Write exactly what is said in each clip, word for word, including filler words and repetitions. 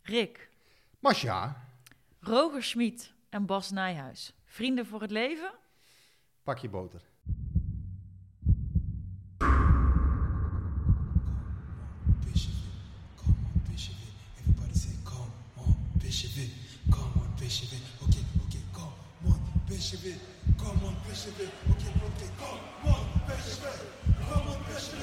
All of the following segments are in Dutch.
Rick. Masja. Roger Schmid en Bas Nijhuis. Vrienden voor het leven? Pak je boter. Come on, P S V. Okay, okay, come on, P S V. Come on, P S V.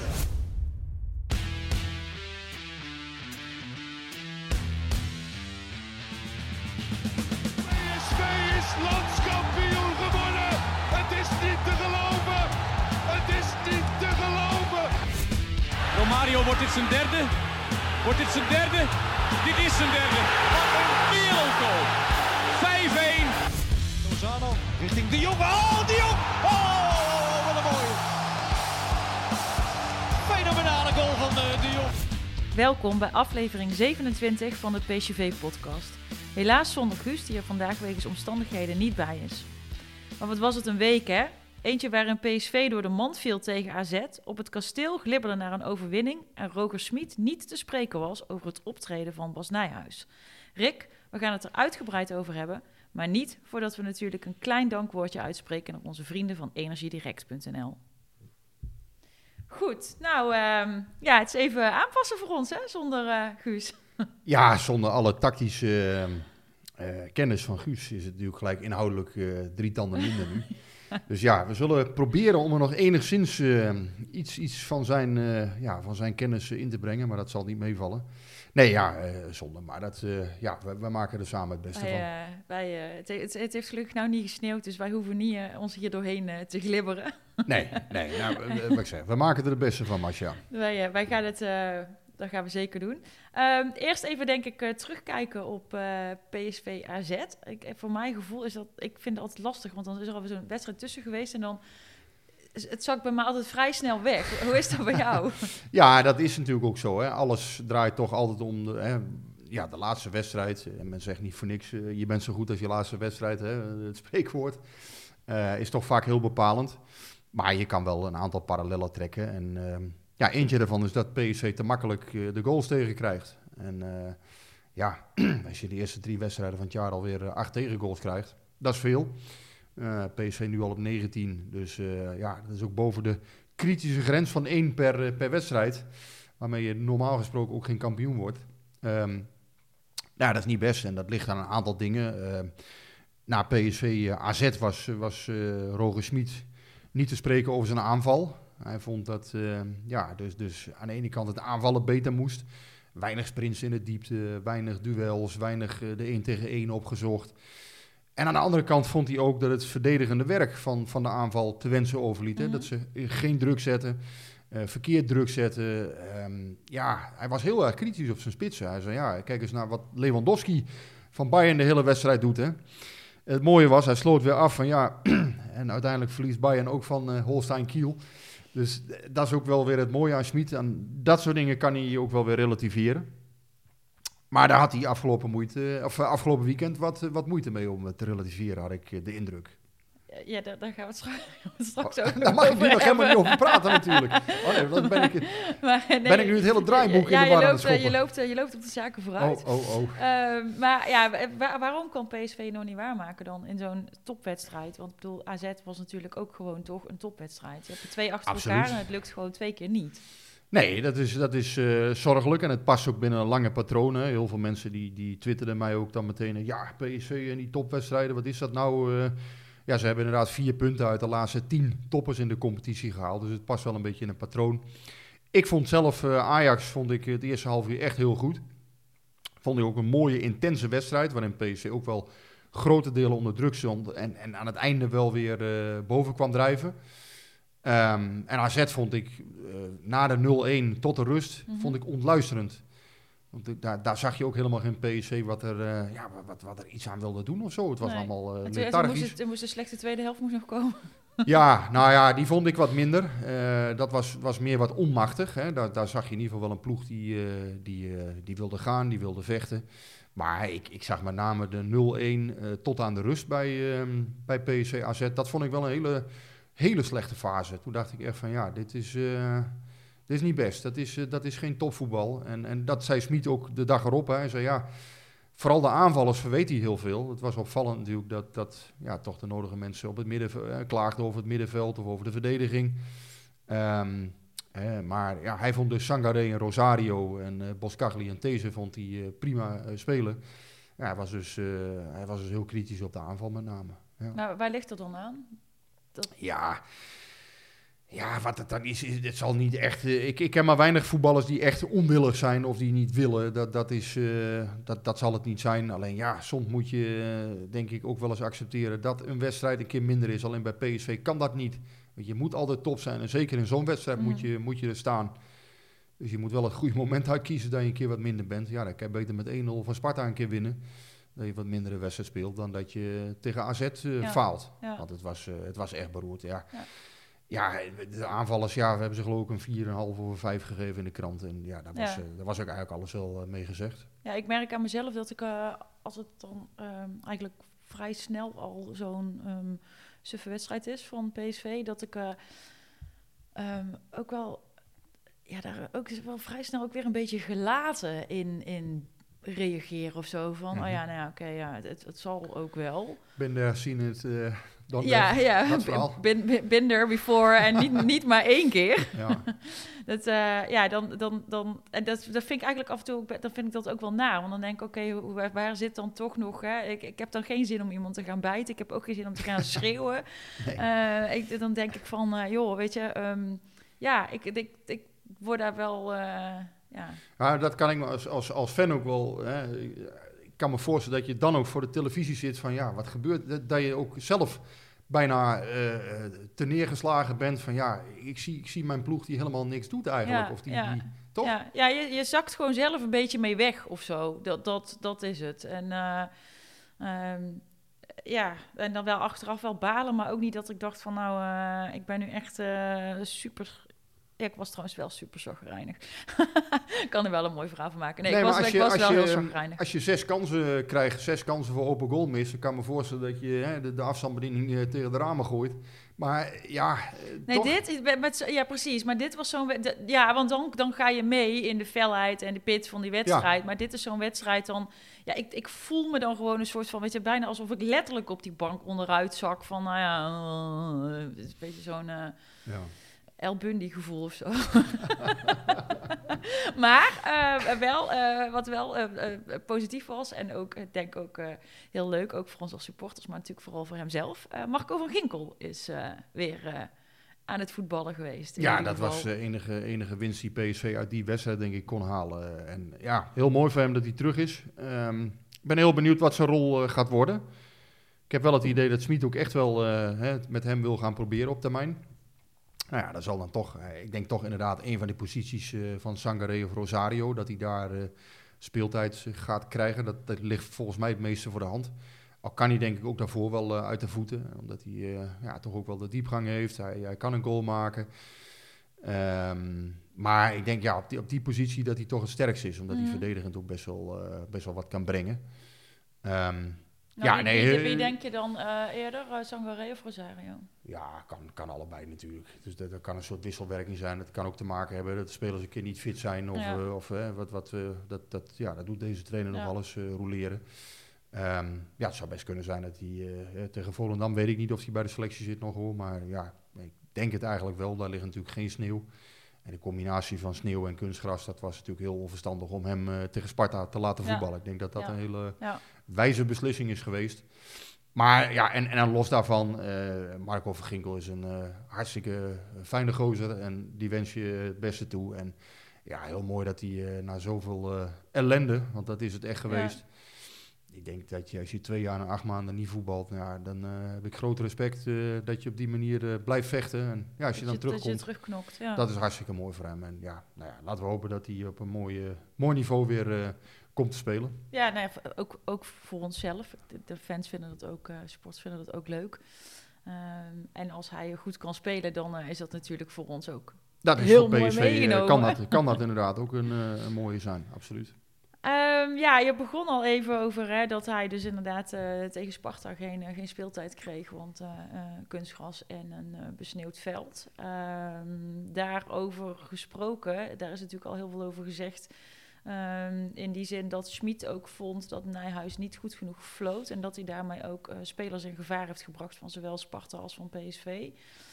P S V is landskampioen gewonnen. Het is niet te geloven. Het is niet te geloven. Romario, wordt dit zijn derde? Wordt dit zijn derde? Dit is zijn derde. Wat een wereldgoal. vijf een. Lozano richting De Jong. Oh, De Jong! Oh, wat een mooie. Fenomenale goal van uh, De Jong. Welkom bij aflevering zevenentwintig van de P S V-podcast. Helaas zonder Guus, die er vandaag wegens omstandigheden niet bij is. Maar wat was het een week, hè? Eentje waarin P S V door de mand viel tegen A Z, op het kasteel glibberde naar een overwinning en Roger Schmid niet te spreken was over het optreden van Bas Nijhuis. Rick, we gaan het er uitgebreid over hebben, maar niet voordat we natuurlijk een klein dankwoordje uitspreken naar onze vrienden van energiedirect punt n l. Goed, nou um, ja, het is even aanpassen voor ons, hè, zonder uh, Guus. Ja, zonder alle tactische uh, uh, kennis van Guus is het natuurlijk gelijk inhoudelijk uh, drie tanden minder nu. Dus ja, we zullen proberen om er nog enigszins uh, iets, iets van, zijn, uh, ja, van zijn kennis uh, in te brengen, maar dat zal niet meevallen. Nee, ja, uh, zonde, maar dat, uh, ja, we, we maken er samen het beste wij, van. Uh, wij, uh, het, het, het heeft gelukkig nou niet gesneeuwd, dus wij hoeven niet uh, ons hier doorheen uh, te glibberen. Nee, nee, nou, uh, wat ik zeg, we maken er het beste van, Masja. Wij, uh, wij gaan het, uh, dat gaan we zeker doen. Um, eerst even denk ik uh, terugkijken op uh, P S V A Z. Ik, voor mijn gevoel is dat, ik vind het altijd lastig, want dan is er alweer zo'n wedstrijd tussen geweest en dan het zakt bij mij altijd vrij snel weg. Hoe is dat bij jou? Ja, dat is natuurlijk ook zo. Hè. Alles draait toch altijd om de, hè, ja, de laatste wedstrijd. En men zegt niet voor niks, uh, je bent zo goed als je laatste wedstrijd. Hè, het spreekwoord uh, is toch vaak heel bepalend. Maar je kan wel een aantal parallellen trekken. En uh, ja, eentje daarvan is dat P S V te makkelijk uh, de goals tegenkrijgt. En uh, ja, als je de eerste drie wedstrijden van het jaar alweer uh, acht tegengoals krijgt, dat is veel. Uh, P S V nu al op negentien, dus uh, ja, dat is ook boven de kritische grens van één per, uh, per wedstrijd, waarmee je normaal gesproken ook geen kampioen wordt. Um, ja, dat is niet best en dat ligt aan een aantal dingen. Uh, na P S V uh, A Z was, was uh, Roger Schmid niet te spreken over zijn aanval. Hij vond dat uh, ja, dus, dus aan de ene kant het aanvallen beter moest. Weinig sprints in de diepte, weinig duels, weinig uh, de één tegen één opgezocht. En aan de andere kant vond hij ook dat het verdedigende werk van, van de aanval te wensen overliet. Mm-hmm. Dat ze geen druk zetten, uh, verkeerd druk zetten. Um, ja, hij was heel erg kritisch op zijn spitsen. Hij zei, ja, kijk eens naar wat Lewandowski van Bayern de hele wedstrijd doet. Hè. Het mooie was, hij sloot weer af van ja, en uiteindelijk verliest Bayern ook van uh, Holstein Kiel. Dus dat is ook wel weer het mooie aan Schmid. En dat soort dingen kan hij ook wel weer relativeren. Maar daar had hij afgelopen, moeite, of afgelopen weekend wat, wat moeite mee om te relativeren, had ik de indruk. Ja, daar, daar gaan we het straks, straks oh, ook nog daar mag ik nu nog helemaal niet hebben. over praten natuurlijk. Oh nee, dan ben ik, maar, nee, ben ik nu het hele draaiboek ja, in de war je aan loopt, het schoppen. Je loopt, je loopt op de zaken vooruit. Oh, oh, oh. Uh, maar ja, waar, waarom kan P S V nog niet waarmaken dan in zo'n topwedstrijd? Want ik bedoel, A Z was natuurlijk ook gewoon toch een topwedstrijd. Je hebt er twee achter Absoluut. elkaar en het lukt gewoon twee keer niet. Nee, dat is, dat is uh, zorgelijk en het past ook binnen lange patronen. Heel veel mensen die, die twitterden mij ook dan meteen, ja, P S V en die topwedstrijden, wat is dat nou? Uh, ja, ze hebben inderdaad vier punten uit de laatste tien toppers in de competitie gehaald. Dus het past wel een beetje in een patroon. Ik vond zelf uh, Ajax, vond ik het eerste half uur echt heel goed. Vond ik ook een mooie, intense wedstrijd, waarin P S V ook wel grote delen onder druk stond en, en aan het einde wel weer uh, boven kwam drijven. Um, en A Z vond ik uh, na de nul-een tot de rust mm-hmm. vond ik ontluisterend. Want daar, daar zag je ook helemaal geen P S V wat er, uh, ja, wat, wat er iets aan wilde doen of zo. Het was nee. allemaal uh, lethargisch. Moest het, moest de slechte tweede helft moest nog komen. Ja, nou ja, die vond ik wat minder. Uh, dat was, was meer wat onmachtig. Hè. Daar, daar zag je in ieder geval wel een ploeg die, uh, die, uh, die wilde gaan, die wilde vechten. Maar ik, ik zag met name de nul-een uh, tot aan de rust bij, um, bij P S V A Z. Dat vond ik wel een hele... hele slechte fase. Toen dacht ik echt van ja, dit is, uh, dit is niet best. Dat is, uh, dat is geen topvoetbal. En, en dat zei Schmid ook de dag erop. Hè. Hij zei ja, vooral de aanvallers verweet hij heel veel. Het was opvallend natuurlijk dat, dat ja, toch de nodige mensen op het midden uh, klaagden over het middenveld of over de verdediging. Um, eh, maar ja, hij vond dus Sangaré en Rosario en uh, Boskagli en These vond hij uh, prima uh, spelen. Ja, hij, was dus, uh, hij was dus heel kritisch op de aanval met name. Ja. Nou, waar ligt dat dan aan? Dat... Ja... Ja, wat het dan is, is het zal niet echt... Uh, ik, ik ken maar weinig voetballers die echt onwillig zijn of die niet willen. Dat, dat, is, uh, dat, dat zal het niet zijn. Alleen ja, soms moet je uh, denk ik ook wel eens accepteren dat een wedstrijd een keer minder is. Alleen bij P S V kan dat niet. Want je moet altijd top zijn en zeker in zo'n wedstrijd mm. moet, je, moet je er staan. Dus je moet wel het goede moment uitkiezen dat je een keer wat minder bent. Ja, dan kan je beter met één nul van Sparta een keer winnen. Dat je wat mindere wedstrijd speelt dan dat je tegen A Z uh, ja. faalt. Ja. Want het was, uh, het was echt beroerd, ja. ja. Ja, de aanvallers, ja, we hebben ze geloof ik een vier komma vijf over vijf gegeven in de krant. En ja, daar was, ja. Uh, daar was ook eigenlijk alles wel uh, mee gezegd. Ja, ik merk aan mezelf dat ik, uh, als het dan um, eigenlijk vrij snel al zo'n um, suffe wedstrijd is van P S V, dat ik uh, um, ook wel, ja, daar ook wel vrij snel ook weer een beetje gelaten in, in reageren of zo. Van, mm-hmm. oh ja, nou ja, oké, okay, ja, het, het zal ook wel. Ben daar zien het... Uh, Dan ja, ja. Bin, bin, been there before en niet, niet maar één keer. Ja, dat, uh, ja dan, dan, dan, en dat, dat vind ik eigenlijk af en toe ook, dan vind ik dat ook wel naar. Want dan denk ik, oké, okay, waar, waar zit dan toch nog... Hè? Ik, ik heb dan geen zin om iemand te gaan bijten. Ik heb ook geen zin om te gaan schreeuwen. Nee. Uh, ik, dan denk ik van, uh, joh, weet je... Um, ja, ik, ik, ik word daar wel... Uh, ja. Maar dat kan ik me als, als, als fan ook wel... Hè, ik kan me voorstellen dat je dan ook voor de televisie zit van ja, wat gebeurt? Dat, dat je ook zelf bijna uh, te neergeslagen bent van ja, ik zie, ik zie mijn ploeg die helemaal niks doet eigenlijk. Ja, of die, ja. die, toch? Ja, ja je, je zakt gewoon zelf een beetje mee weg of zo. Dat, dat, dat is het. En uh, um, ja, en dan wel achteraf wel balen, maar ook niet dat ik dacht van nou, uh, ik ben nu echt uh, super... Ja, ik was trouwens wel super chagrijnig. Ik kan er wel een mooi verhaal van maken. Nee, nee ik was, ik je, was wel je, heel chagrijnig. Als je zes kansen krijgt, zes kansen voor open goal mist, dan kan me voorstellen dat je hè, de, de afstandsbediening uh, tegen de ramen gooit. Maar ja, uh, nee, toch? dit met, met, ja, precies. Maar dit was zo'n... De, ja, want dan, dan ga je mee in de felheid en de pit van die wedstrijd. Ja. Maar dit is zo'n wedstrijd dan... Ja, ik, ik voel me dan gewoon een soort van... Weet je, bijna alsof ik letterlijk op die bank onderuit zak. Van, nou ja... Uh, het is een beetje zo'n... Uh, ja. El Bundy gevoel of zo. Maar uh, wel, uh, wat wel uh, uh, positief was en ook, ik denk ook uh, heel leuk, ook voor ons als supporters, maar natuurlijk vooral voor hemzelf. Uh, Marco van Ginkel is uh, weer uh, aan het voetballen geweest. Ja, dat geval. was de uh, enige, enige winst die P S V uit die wedstrijd denk ik kon halen. En ja, heel mooi voor hem dat hij terug is. Um, ik ben heel benieuwd wat zijn rol uh, gaat worden. Ik heb wel het idee dat Smit ook echt wel uh, hè, met hem wil gaan proberen op termijn. Nou ja, dat zal dan toch, ik denk toch inderdaad een van de posities uh, van Sangaré of Rosario, dat hij daar uh, speeltijd gaat krijgen. Dat, dat ligt volgens mij het meeste voor de hand. Al kan hij denk ik ook daarvoor wel uh, uit de voeten, omdat hij uh, ja, toch ook wel de diepgang heeft. Hij, hij kan een goal maken. Um, maar ik denk ja, op die, op die positie dat hij toch het sterkste is, omdat mm. hij verdedigend ook best wel, uh, best wel wat kan brengen. Um, Nou, ja, wie, nee, wie, wie denk je dan uh, eerder, uh, Sangaré of Rosario? Ja, kan, kan allebei natuurlijk. Dus dat, dat kan een soort wisselwerking zijn. Dat kan ook te maken hebben dat de spelers een keer niet fit zijn. Of, ja. uh, of uh, wat, wat, uh, dat, dat, ja, dat doet deze trainer ja. nog alles uh, roleren. Um, ja, het zou best kunnen zijn dat hij uh, tegen Volendam, weet ik niet of hij bij de selectie zit nog hoor. Maar ja, ik denk het eigenlijk wel. Daar ligt natuurlijk geen sneeuw. En de combinatie van sneeuw en kunstgras, dat was natuurlijk heel onverstandig om hem uh, tegen Sparta te laten voetballen. Ja. Ik denk dat dat ja. een hele ja. wijze beslissing is geweest. Maar ja, en, en dan los daarvan, uh, Marco van Ginkel is een uh, hartstikke fijne gozer en die wens je het beste toe. En ja, heel mooi dat hij uh, na zoveel uh, ellende, want dat is het echt geweest. Ja. Ik denk dat je als je twee jaar en acht maanden niet voetbalt, nou ja, dan uh, heb ik groot respect uh, dat je op die manier uh, blijft vechten. En ja, als je dan je, terugkomt, dat je terugknokt, ja. Dat is hartstikke mooi voor hem. En ja, nou ja, laten we hopen dat hij op een mooi, uh, mooi niveau weer uh, komt te spelen. Ja, nou ja, ook, ook voor onszelf. De, de fans vinden dat ook, uh, supporters vinden dat ook leuk. Um, en als hij goed kan spelen, dan uh, is dat natuurlijk voor ons ook dat is heel voor mooi P S V, meegenomen. Uh, kan, dat, kan dat inderdaad ook een, uh, een mooie zijn, absoluut. Um, ja, je begon al even over hè, dat hij dus inderdaad uh, tegen Sparta geen, uh, geen speeltijd kreeg, want uh, uh, kunstgras en een uh, besneeuwd veld. Um, daarover gesproken, daar is natuurlijk al heel veel over gezegd Um, in die zin dat Schmid ook vond dat Nijhuis niet goed genoeg floot. En dat hij daarmee ook uh, spelers in gevaar heeft gebracht van zowel Sparta als van P S V.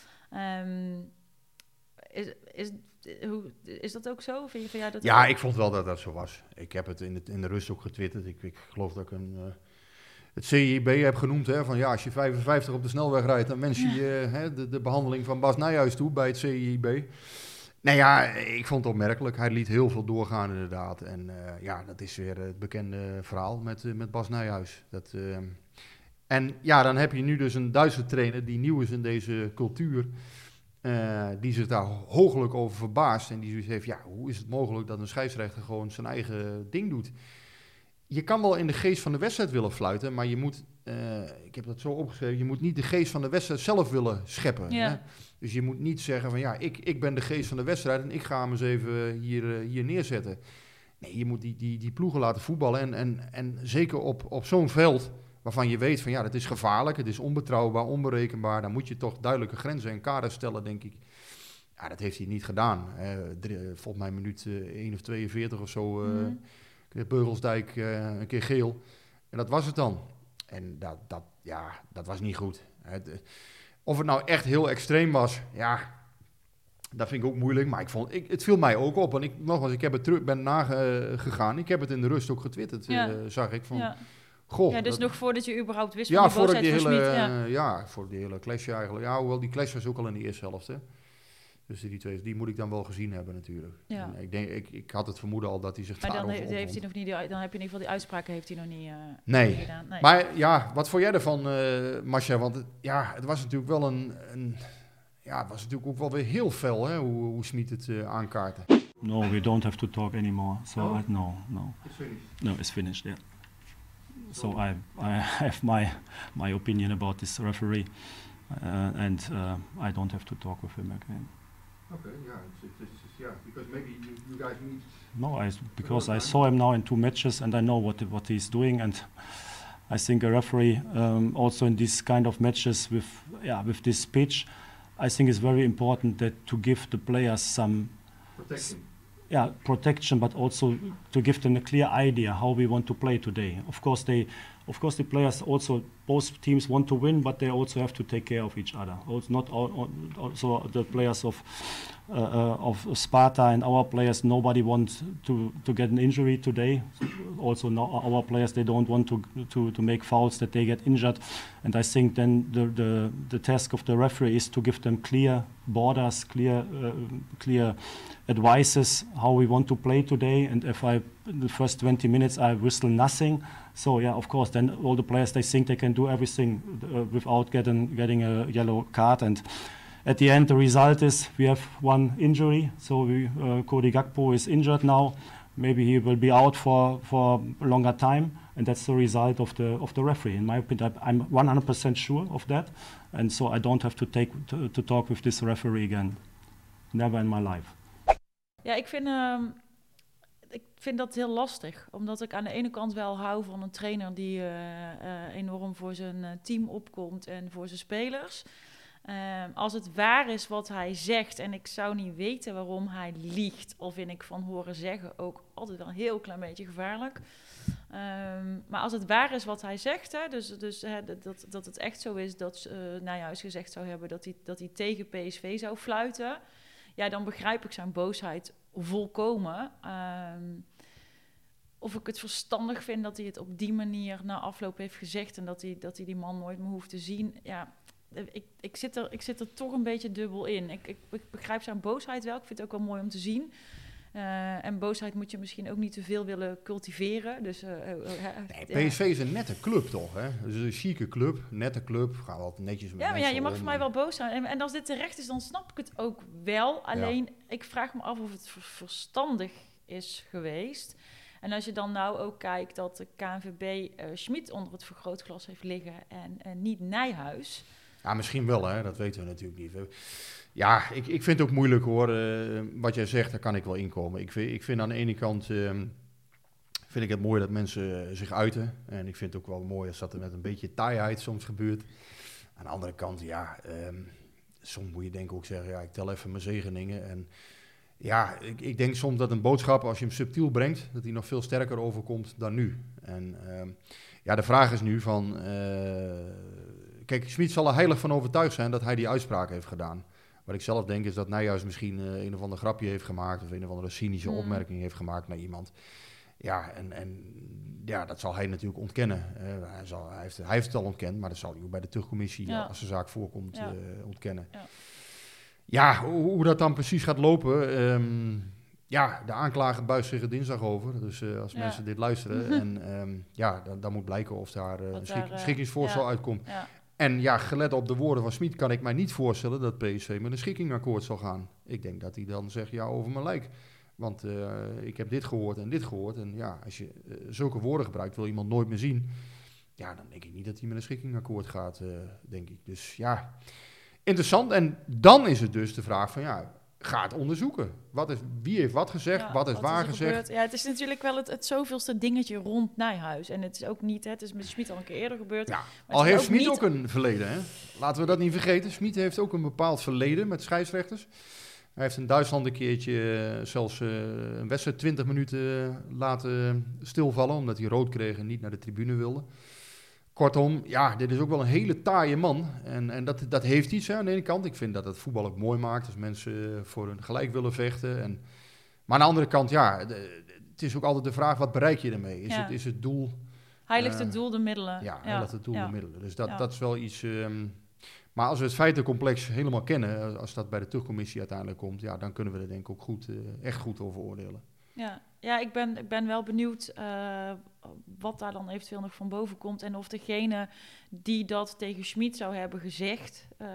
Um, is, is, hoe, is dat ook zo? Vind je, vind jij dat ja, ook? Ik vond wel dat dat zo was. Ik heb het in, het, in de rust ook getwitterd. Ik, ik geloof dat ik een, uh, het C I B heb genoemd. Hè, van ja, als je vijfenvijftig op de snelweg rijdt, dan wens je ja. uh, de, de behandeling van Bas Nijhuis toe bij het C I B. Nou ja, ik vond het opmerkelijk. Hij liet heel veel doorgaan inderdaad. En uh, ja, dat is weer het bekende verhaal met, uh, met Bas Nijhuis. Dat, uh, en ja, dan heb je nu dus een Duitse trainer die nieuw is in deze cultuur. Uh, die zich daar hooglijk over verbaast. En die zoiets heeft, ja, hoe is het mogelijk dat een scheidsrechter gewoon zijn eigen ding doet? Je kan wel in de geest van de wedstrijd willen fluiten, maar je moet, uh, ik heb dat zo opgeschreven, je moet niet de geest van de wedstrijd zelf willen scheppen. Ja. Hè? Dus je moet niet zeggen van, ja, ik, ik ben de geest van de wedstrijd en ik ga hem eens even hier, uh, hier neerzetten. Nee, je moet die, die, die ploegen laten voetballen en, en, en zeker op, op zo'n veld waarvan je weet van, ja, dat is gevaarlijk, het is onbetrouwbaar, onberekenbaar, dan moet je toch duidelijke grenzen en kaders stellen, denk ik. Ja, dat heeft hij niet gedaan. Uh, drie, volgens mij minuut uh, één of tweeënveertig of zo... Uh, mm-hmm. Beugelsdijk uh, een keer geel. En dat was het dan. En dat, dat, ja, dat was niet goed. Het, uh, of het nou echt heel extreem was, ja, dat vind ik ook moeilijk. Maar ik vond, ik, het viel mij ook op. En ik, nogmaals, ik heb het terug, ben nagegaan. Ik heb het in de rust ook getwitterd, ja. uh, zag ik. Van, ja. Goh, ja, dus dat, nog voordat je überhaupt wist ja, van die voordat boosheid die hele, van Schmid. Ja. ja, voor die hele clash eigenlijk. Ja, hoewel die clash was ook al in de eerste helft, hè. Dus die twee, die moet ik dan wel gezien hebben natuurlijk. Ja. Ik, denk, ik, ik had het vermoeden al dat hij zich maar dan daarover heeft, heeft hij nog niet, dan heb je in ieder geval die uitspraken heeft hij nog niet, uh, nee. niet gedaan. Nee. Maar ja, wat vond jij ervan, uh, Masha? Want het, ja, het was natuurlijk wel een, een, ja, het was natuurlijk ook wel weer heel fel, hè, hoe, hoe Schmid het uh, aankaartte. No, we don't have to talk anymore. So oh. I, no, no. It's finished. No, it's finished. Yeah. So I, I have my my opinion about this referee, uh, and uh, I don't have to talk with him again. Okay, yeah, it's, it's, it's, yeah, because maybe you, you guys meet. No, I because I saw him now in two matches, and I know what what he's doing, and I think a referee um, also in these kind of matches with yeah with this pitch, I think it's very important that to give the players some protection. Yeah, protection, but also to give them a clear idea how we want to play today. Of course, they, of course, the players also, both teams want to win, but they also have to take care of each other. Also, not all, also the players of uh, uh, of Sparta and our players. Nobody wants to to get an injury today. Also, no, our players, they don't want to to to make fouls that they get injured. And I think then the the the task of the referee is to give them clear borders, clear uh, clear. advices how we want to play today, and if I in the first twenty minutes I whistle nothing, so yeah, of course then all the players, they think they can do everything uh, without getting getting a yellow card, and at the end the result is we have one injury, so we, uh, Cody Gakpo is injured now, maybe he will be out for for a longer time, and that's the result of the of the referee. In my opinion, I'm one hundred percent sure of that, and so I don't have to take to, to talk with this referee again, never in my life. Ja, ik vind, uh, ik vind dat heel lastig. Omdat ik aan de ene kant wel hou van een trainer die uh, uh, enorm voor zijn uh, team opkomt en voor zijn spelers. Uh, als het waar is wat hij zegt, en ik zou niet weten waarom hij liegt, al vind ik van horen zeggen ook altijd wel een heel klein beetje gevaarlijk. Um, maar als het waar is wat hij zegt, hè, dus, dus hè, dat, dat het echt zo is dat uh, Nijhuis gezegd zou hebben dat hij, dat hij tegen P S V zou fluiten, ja, dan begrijp ik zijn boosheid volkomen. Um, of ik het verstandig vind dat hij het op die manier na afloop heeft gezegd en dat hij, dat hij die man nooit meer hoeft te zien. Ja, ik, ik, zit er, ik zit er toch een beetje dubbel in. Ik, ik, ik begrijp zijn boosheid wel. Ik vind het ook wel mooi om te zien. Uh, en boosheid moet je misschien ook niet te veel willen cultiveren. Dus, uh, uh, uh, nee, P S V ja. is een nette club toch, hè? Het is een chique club, nette club. Gaan we altijd netjes met ja, maar ja, je mag om. voor mij wel boos zijn. En, en als dit terecht is, dan snap ik het ook wel. Alleen, ja. ik vraag me af of het ver- verstandig is geweest. En als je dan nou ook kijkt dat de K N V B uh, Schmid onder het vergrootglas heeft liggen en uh, niet Nijhuis. Ja, misschien wel, hè? Dat weten we natuurlijk niet. Ja, ik, ik vind het ook moeilijk hoor. Uh, wat jij zegt, daar kan ik wel inkomen. Ik vind, ik vind aan de ene kant uh, vind ik het mooi dat mensen uh, zich uiten. En ik vind het ook wel mooi als dat er met een beetje taaiheid soms gebeurt. Aan de andere kant, ja, um, soms moet je denk ik ook zeggen, ja, ik tel even mijn zegeningen. En Ja, ik, ik denk soms dat een boodschap, als je hem subtiel brengt, dat die nog veel sterker overkomt dan nu. En uh, ja, de vraag is nu van... Uh, kijk, Smit zal er heilig van overtuigd zijn dat hij die uitspraak heeft gedaan. Wat ik zelf denk is dat Nijhuis misschien uh, een of ander grapje heeft gemaakt... of een of andere cynische mm. opmerking heeft gemaakt naar iemand. Ja, en, en ja, dat zal hij natuurlijk ontkennen. Uh, hij, zal, hij, heeft, hij heeft het al ontkend, maar dat zal hij ook bij de terugcommissie, ja. als de zaak voorkomt, ja. uh, ontkennen. Ja. Ja, hoe, hoe dat dan precies gaat lopen... Um, ja, de aanklager buigt zich er dinsdag over. Dus uh, als ja. mensen dit luisteren... en um, ja, dan, dan moet blijken of daar uh, een schik, uh, schikkingsvoorstel ja. uitkomt. Ja. En ja, gelet op de woorden van Smit... kan ik mij niet voorstellen dat P S V met een schikkingakkoord zal gaan. Ik denk dat hij dan zegt, ja, over mijn lijk. Want uh, ik heb dit gehoord en dit gehoord. En ja, als je uh, zulke woorden gebruikt... wil iemand nooit meer zien. Ja, dan denk ik niet dat hij met een schikkingakkoord gaat, uh, denk ik. Dus ja... Interessant, en dan is het dus de vraag van ja, ga het onderzoeken. Wat is, wie heeft wat gezegd, ja, wat is wat waar is gezegd? Gebeurd? Ja, het is natuurlijk wel het, het zoveelste dingetje rond Nijhuis. En het is ook niet, hè, het is met Smit al een keer eerder gebeurd. Ja, al heeft Smit niet... ook een verleden, hè? Laten we dat niet vergeten. Smit heeft ook een bepaald verleden met scheidsrechters. Hij heeft in Duitsland een keertje uh, zelfs uh, een wedstrijd twintig minuten laten stilvallen, omdat hij rood kreeg en niet naar de tribune wilde. Kortom, ja, dit is ook wel een hele taaie man. En, en dat, dat heeft iets hè, aan de ene kant. Ik vind dat het voetbal ook mooi maakt als mensen voor hun gelijk willen vechten. En, maar aan de andere kant, ja, de, het is ook altijd de vraag, wat bereik je ermee? Is, ja. het, is het doel... Heiligt uh, het doel de middelen. Ja, heiligt het doel ja. de middelen. Dus dat, ja. dat is wel iets... Um, maar als we het feitencomplex helemaal kennen, als dat bij de terugcommissie uiteindelijk komt, ja, dan kunnen we er denk ik ook goed, uh, echt goed over oordelen. Ja, ja ik, ben, ik ben wel benieuwd uh, wat daar dan eventueel nog van boven komt. En of degene die dat tegen Smit zou hebben gezegd, uh,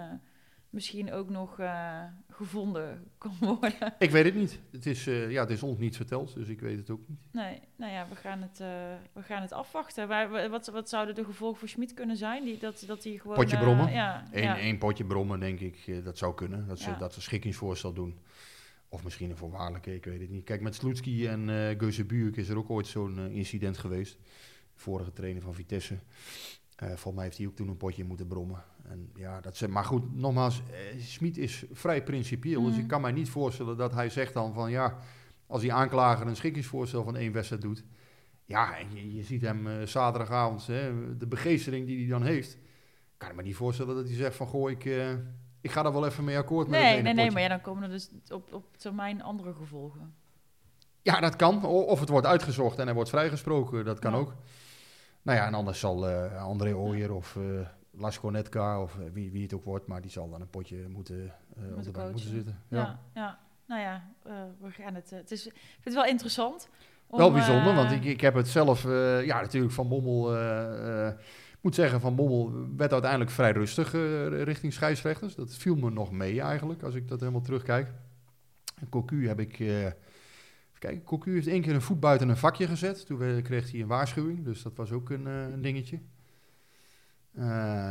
misschien ook nog uh, gevonden kan worden. Ik weet het niet. Het is, uh, ja, het is ons niet verteld, dus ik weet het ook niet. Nee, nou ja, we gaan het, uh, we gaan het afwachten. Waar, wat, wat zouden de gevolgen voor Smit kunnen zijn? Die, dat, dat die gewoon, potje brommen. Uh, ja, Eén ja. één potje brommen, denk ik, uh, dat zou kunnen. Dat ze, ja. dat ze schikkingsvoorstel doen. Of misschien een voorwaardelijke, ik weet het niet. Kijk, met Sloetski en uh, Geuze Buurk is er ook ooit zo'n uh, incident geweest. Vorige trainer van Vitesse. Uh, volgens mij heeft hij ook toen een potje moeten brommen. En ja, dat ze, maar goed, nogmaals, uh, Smit is vrij principieel. Mm. Dus ik kan mij niet voorstellen dat hij zegt dan van ja, als die aanklager een schikkingsvoorstel van één wedstrijd doet. Ja, en je, je ziet hem uh, zaterdagavond, hè, de begeestering die hij dan heeft. Kan ik me niet voorstellen dat hij zegt van goh, ik... Uh, Ik ga daar wel even mee akkoord met nee, het ene Nee, nee, potje. maar ja, dan komen er dus op, op termijn andere gevolgen. Ja, dat kan. Of het wordt uitgezocht en hij wordt vrijgesproken. Dat kan ja. ook. Nou ja, en anders zal uh, André Ooyer of uh, Lasko Netka of uh, wie, wie het ook wordt, maar die zal dan een potje moeten, uh, op de bank moeten zitten. Ja, ja, ja. Nou ja, uh, we gaan het... Uh, het is, ik vind het wel interessant. Om, wel bijzonder, uh, want ik, ik heb het zelf, uh, ja natuurlijk Van Bommel... Uh, uh, Ik moet zeggen, Van Bommel werd uiteindelijk vrij rustig uh, richting scheidsrechters. Dat viel me nog mee eigenlijk, als ik dat helemaal terugkijk. En Cocu heb ik... Uh, even kijken, Cocu heeft één keer een voet buiten een vakje gezet. Toen we, kreeg hij een waarschuwing, dus dat was ook een, uh, een dingetje. Uh,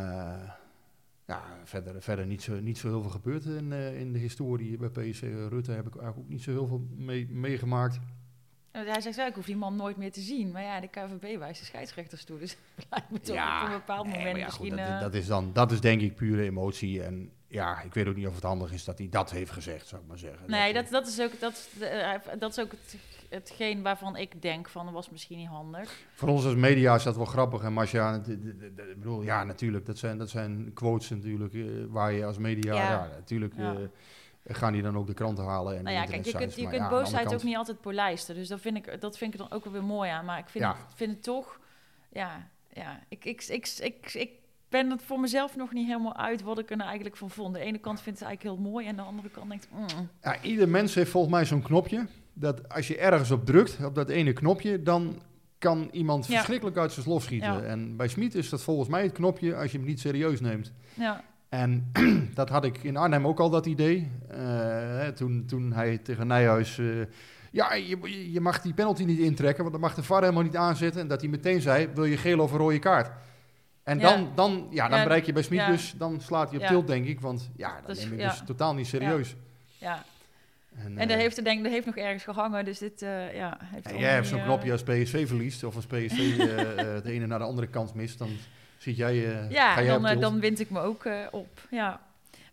ja, verder, verder niet, zo, niet zo heel veel gebeurd in, uh, in de historie bij P S V. Rutte heb ik eigenlijk ook niet zo heel veel mee, meegemaakt. Hij zegt, ik hoef die man nooit meer te zien. Maar ja, de K V B wijst de scheidsrechters toe. Dus het lijkt me toch ja, op een bepaald nee, moment ja, misschien... Goed, dat, uh... dat, is dan, dat is denk ik pure emotie. En ja, ik weet ook niet of het handig is dat hij dat heeft gezegd, zou ik maar zeggen. Nee, dat, dat is ook, dat, uh, dat is ook het, hetgeen waarvan ik denk van, dat was misschien niet handig. Voor ons als media is dat wel grappig. En Marcia, ik bedoel, ja, natuurlijk. Dat zijn, dat zijn quotes natuurlijk, uh, waar je als media, ja, ja natuurlijk... Ja. Uh, gaan die dan ook de kranten halen en nou ja, kijk, je kunt, je maar kunt ja, boosheid kant... ook niet altijd polijsten. Dus dat vind ik, dat vind ik dan ook weer mooi aan. Maar ik vind, ja. het, vind het toch... Ja, ja ik, ik, ik, ik, ik ben het voor mezelf nog niet helemaal uit wat ik er nou eigenlijk van vond. De ene kant vindt het eigenlijk heel mooi en de andere kant denkt... Mm. Ja, ieder mens heeft volgens mij zo'n knopje. Dat als je ergens op drukt, op dat ene knopje, dan kan iemand ja. verschrikkelijk uit zijn slof schieten. Ja. En bij Smit is dat volgens mij het knopje als je hem niet serieus neemt. Ja. En dat had ik in Arnhem ook al, dat idee. Uh, toen, toen hij tegen Nijhuis... Uh, ja, je, je mag die penalty niet intrekken, want dan mag de V A R helemaal niet aanzetten. En dat hij meteen zei, wil je geel of een rode kaart? En ja. dan, dan, ja, dan ja, bereik je bij Smit ja. dus, dan slaat hij op ja. tilt, denk ik. Want ja, dat dus, neem je ja. dus totaal niet serieus. Ja. ja. En, en uh, dat, heeft, denk, dat heeft nog ergens gehangen, dus dit, uh, ja... Heeft en jij hebt zo'n knopje als P S V verliest, of als P S V uh, uh, de ene naar de andere kant mist, dan... Ziet jij, uh, ja, ga jij dan, uh, dan wind ik me ook uh, op. Ja.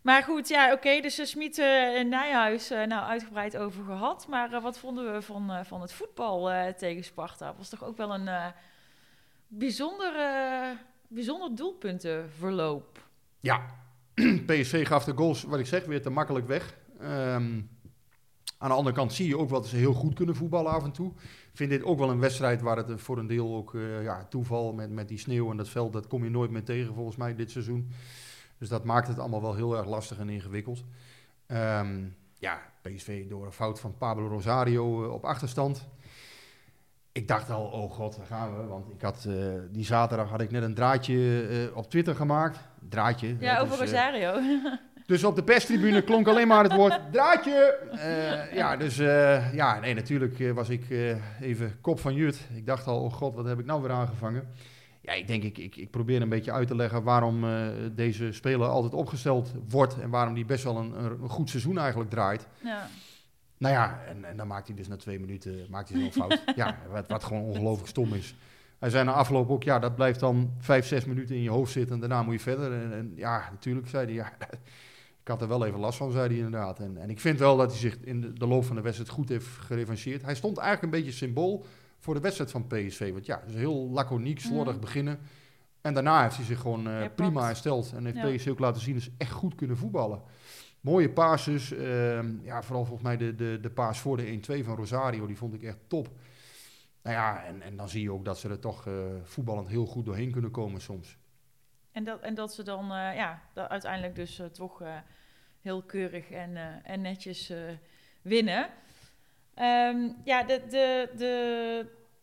Maar goed, ja, oké. Okay, dus uh, Smit uh, en Nijhuis, uh, nou uitgebreid over gehad. Maar uh, wat vonden we van, uh, van het voetbal uh, tegen Sparta? Was toch ook wel een uh, bijzonder, uh, bijzonder doelpuntenverloop. Ja, P S V gaf de goals, wat ik zeg, weer te makkelijk weg. Um, aan de andere kant zie je ook wat ze heel goed kunnen voetballen af en toe. Ik vind dit ook wel een wedstrijd waar het voor een deel ook uh, ja, toeval met, met die sneeuw en dat veld, dat kom je nooit meer tegen volgens mij dit seizoen. Dus dat maakt het allemaal wel heel erg lastig en ingewikkeld. Um, ja, P S V door een fout van Pablo Rosario uh, op achterstand. Ik dacht al, oh god, daar gaan we. Want ik had, uh, die zaterdag had ik net een draadje uh, op Twitter gemaakt. Draadje. Ja, hè, over dus, Rosario. Uh, dus op de perstribune klonk alleen maar het woord draadje. Uh, ja, dus uh, ja, nee, natuurlijk uh, was ik uh, even kop van jut. Ik dacht al, oh god, wat heb ik nou weer aangevangen? Ja, ik denk, ik, ik, ik probeer een beetje uit te leggen waarom uh, deze speler altijd opgesteld wordt. En waarom die best wel een, een goed seizoen eigenlijk draait. Ja. Nou ja, en, en dan maakt hij dus na twee minuten maakt hij zo'n fout. Ja, wat, wat gewoon ongelooflijk stom is. Hij zei na afloop ook, ja, dat blijft dan vijf, zes minuten in je hoofd zitten en daarna moet je verder. En, en ja, natuurlijk zei hij, ja, ik had er wel even last van, zei hij inderdaad. En, en ik vind wel dat hij zich in de, de loop van de wedstrijd goed heeft gerevancheerd. Hij stond eigenlijk een beetje symbool voor de wedstrijd van P S V. Want ja, dus heel laconiek, slordig mm. beginnen. En daarna heeft hij zich gewoon uh, prima hersteld. En heeft ja. P S V ook laten zien dat ze echt goed kunnen voetballen. Mooie passes. Uh, ja, vooral volgens mij de, de, de paas voor de een-twee van Rosario. Die vond ik echt top. Nou ja, en, en dan zie je ook dat ze er toch uh, voetballend heel goed doorheen kunnen komen soms. En dat, en dat ze dan uh, ja, dat uiteindelijk dus uh, toch uh, heel keurig en, uh, en netjes uh, winnen. Um, ja, de, de, de,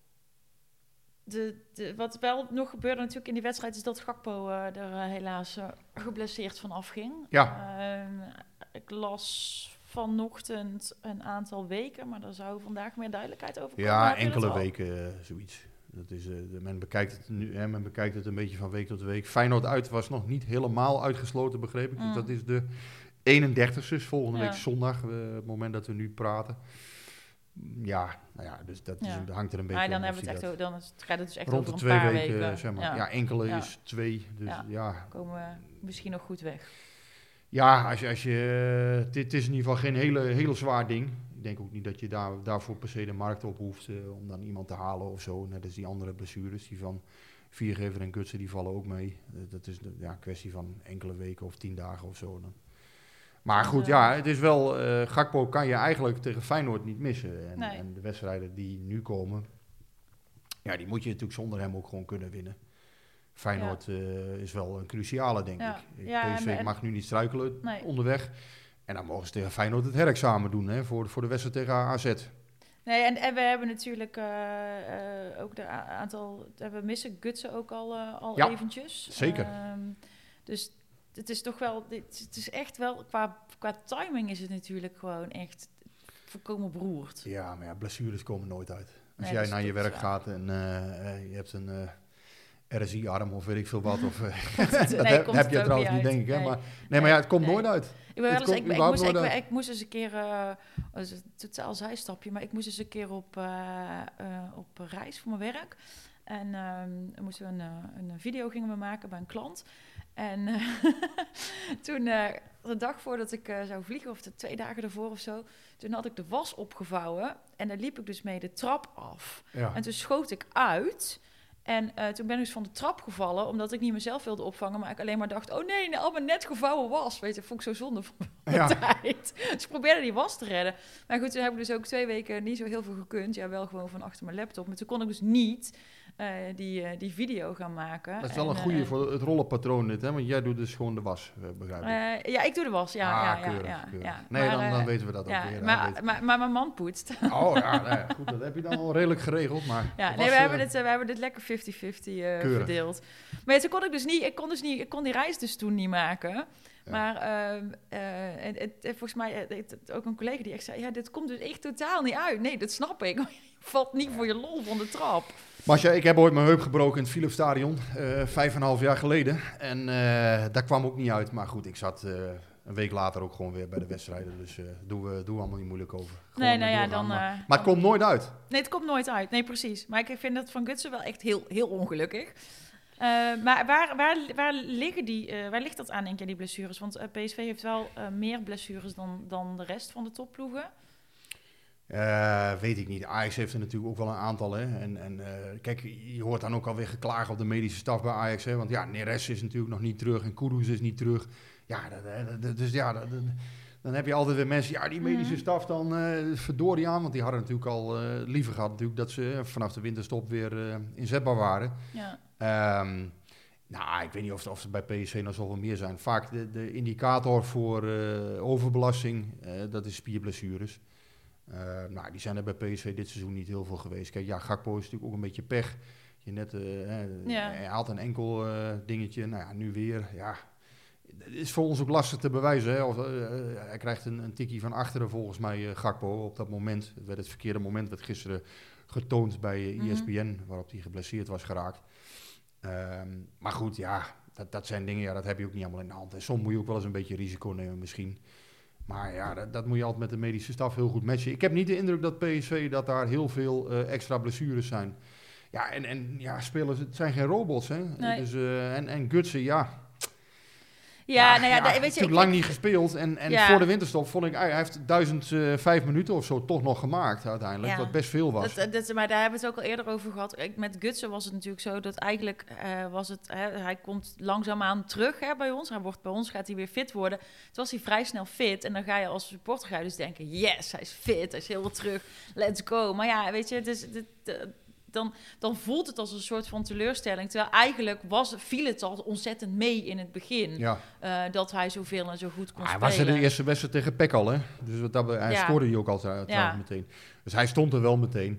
de, de, wat wel nog gebeurde natuurlijk in die wedstrijd is dat Gakpo uh, er uh, helaas uh, geblesseerd van afging. Ja. Uh, ik las vanochtend een aantal weken, maar daar zou vandaag meer duidelijkheid over komen. Ja, enkele weken uh, zoiets. Dat is, uh, de, men, bekijkt het nu, hè, men bekijkt het een beetje van week tot week. Feyenoord uit was nog niet helemaal uitgesloten, begreep ik. Mm. Dus dat is de eenendertigste, volgende ja. week zondag, uh, het moment dat we nu praten. Ja, nou ja, dus dat, is, ja. dat hangt er een beetje ah, dan om. Hebben we het echt o- dan gaat het dus echt rond over de een twee paar weken, weken. Zeg maar. Ja, ja enkele ja. is twee, dus ja. ja. Komen we misschien nog goed weg. Ja, als je, als je, dit is in ieder geval geen hele, hele zwaar ding. Ik denk ook niet dat je daar, daarvoor per se de markt op hoeft uh, om dan iemand te halen of zo. Net als die andere blessures, die van Viergever en Gutsen, die vallen ook mee. Uh, dat is ja, een kwestie van enkele weken of tien dagen of zo. Dan. Maar goed, ja, het is wel, uh, Gakpo kan je eigenlijk tegen Feyenoord niet missen. En, nee. en de wedstrijden die nu komen, ja, die moet je natuurlijk zonder hem ook gewoon kunnen winnen. Feyenoord ja. uh, is wel een cruciale, denk ja. ik. Ja, P S V en, mag nu niet struikelen nee. onderweg. En dan mogen ze tegen Feyenoord het herexamen doen, hè, voor, voor de wedstrijd tegen A Z. Nee, en, en we hebben natuurlijk uh, uh, ook de a- aantal... We missen Gutsen ook al, uh, al ja, eventjes. Zeker. Um, dus het is toch wel... Het is echt wel... Qua, qua timing is het natuurlijk gewoon echt volkomen beroerd. Ja, maar ja, blessures komen nooit uit. Als nee, jij naar je werk waar. gaat en uh, je hebt een... Uh, R S I-arm of weet ik veel wat. Of, uh, het, dat nee, heb, heb je trouwens niet, uit. denk ik. Hè? Nee. Maar, nee, nee, maar ja, het komt nee. nooit uit. Ik, wel eens, komt ik, ik, moest, ik, ik, ik moest eens een keer... Uh, het is een totaal zijstapje, maar ik moest eens een keer op, uh, uh, op reis voor mijn werk. En um, moesten we een, uh, een video gingen we maken bij een klant. En uh, toen, uh, de dag voordat ik uh, zou vliegen, of de twee dagen ervoor of zo, toen had ik de was opgevouwen. En daar liep ik dus mee de trap af. Ja. En toen schoot ik uit... En uh, toen ben ik dus van de trap gevallen, omdat ik niet mezelf wilde opvangen, maar ik alleen maar dacht, oh nee, al mijn net gevouwen was. Weet je, vond ik zo zonde van mijn ja. tijd. Dus ik probeerde die was te redden. Maar goed, toen heb ik dus ook twee weken niet zo heel veel gekund. Ja, wel gewoon van achter mijn laptop. Maar toen kon ik dus niet uh, die, uh, die video gaan maken. Dat is wel en, een goede uh, voor het rollenpatroon dit, hè? Want jij doet dus gewoon de was, begrijp ik. Uh, ja, ik doe de was, ja. Ah, ja, keurig, ja, keurig. ja. Nee, maar, dan, uh, dan weten we dat ja, ook weer. Maar, maar, maar, maar mijn man poetst. Oh ja, nee, goed, dat heb je dan al redelijk geregeld. Maar ja, nee, was, we, uh, hebben dit, uh, we hebben dit lekker vijftig vijftig uh, verdeeld. Maar ja, toen kon ik dus niet, ik kon dus niet, ik kon die reis dus toen niet maken. Ja. Maar uh, uh, het, het, volgens mij, het, het, ook een collega die echt zei, ja, dit komt dus echt totaal niet uit. Nee, dat snap ik. Je valt niet voor je lol van de trap. Masja, ik heb ooit mijn heup gebroken in het Philipsstadion, uh, vijf en een half jaar geleden. En uh, daar kwam ook niet uit. Maar goed, ik zat uh, een week later ook gewoon weer bij de wedstrijden. Dus uh, doen we doen we allemaal niet moeilijk over. Gewoon nee, nou ja, dan... Maar, uh, maar het komt nooit uit. Nee, het komt nooit uit. Nee, precies. Maar ik vind dat van Gutsen wel echt heel, heel ongelukkig. Uh, maar waar, waar, waar, liggen die, uh, waar ligt dat aan, denk je, die blessures? Want uh, P S V heeft wel uh, meer blessures dan, dan de rest van de topploegen. Uh, weet ik niet. Ajax heeft er natuurlijk ook wel een aantal. Hè? En, en uh, kijk, je hoort dan ook alweer geklaagd op de medische staf bij Ajax. Hè? Want ja, Neres is natuurlijk nog niet terug en Kudus is niet terug. Ja, dat, dat, dus ja, dat, dat, dan heb je altijd weer mensen, ja, die medische staf dan uh, verdorie aan. Want die hadden natuurlijk al uh, liever gehad natuurlijk dat ze uh, vanaf de winterstop weer uh, inzetbaar waren. Ja. Um, nou, ik weet niet of, of er bij P S V nog zoveel meer zijn. Vaak de, de indicator voor uh, overbelasting, uh, dat is spierblessures. Uh, nou, die zijn er bij P S V dit seizoen niet heel veel geweest. Kijk, ja, Gakpo is natuurlijk ook een beetje pech. Je net, uh, ja. Hij haalt een enkel uh, dingetje. Nou ja, nu weer, ja... Het is voor ons ook lastig te bewijzen. Hè? Of, uh, hij krijgt een, een tikkie van achteren volgens mij, uh, Gakpo, op dat moment. Het werd het verkeerde moment, werd gisteren getoond bij uh, E S P N, mm-hmm. waarop hij geblesseerd was geraakt. Um, maar goed, ja, dat, dat zijn dingen, ja, dat heb je ook niet allemaal in de hand. En soms moet je ook wel eens een beetje risico nemen misschien. Maar ja, dat, dat moet je altijd met de medische staf heel goed matchen. Ik heb niet de indruk dat P S V, dat daar heel veel uh, extra blessures zijn. Ja, en, en ja, spelers, het zijn geen robots, hè. Nee. Dus, uh, en, en Gutsen, ja... Ja, ja, nou ja, ja, da, weet je, natuurlijk ik, lang ik, niet gespeeld. En, en ja. voor de winterstop vond ik, hij heeft duizend vijf minuten of zo toch nog gemaakt uiteindelijk. Ja. Wat best veel was. Dat, dat, maar daar hebben we het ook al eerder over gehad. Met Gutsen was het natuurlijk zo dat eigenlijk uh, was het, hè, hij komt langzaamaan terug hè, bij ons. Hij wordt bij ons, gaat hij weer fit worden. Toen was hij vrij snel fit. En dan ga je als supporter ga je dus denken, yes, hij is fit, hij is heel wat terug, let's go. Maar ja, weet je, het is... Het, het, Dan, dan voelt het als een soort van teleurstelling. Terwijl eigenlijk was, viel het al ontzettend mee in het begin. Ja. Uh, dat hij zoveel en zo goed kon ah, spelen. Hij was in de eerste wedstrijd tegen P E C al, hè? Dus dat, hij ja. scoorde hij ook al trouwens ja. meteen. Dus hij stond er wel meteen.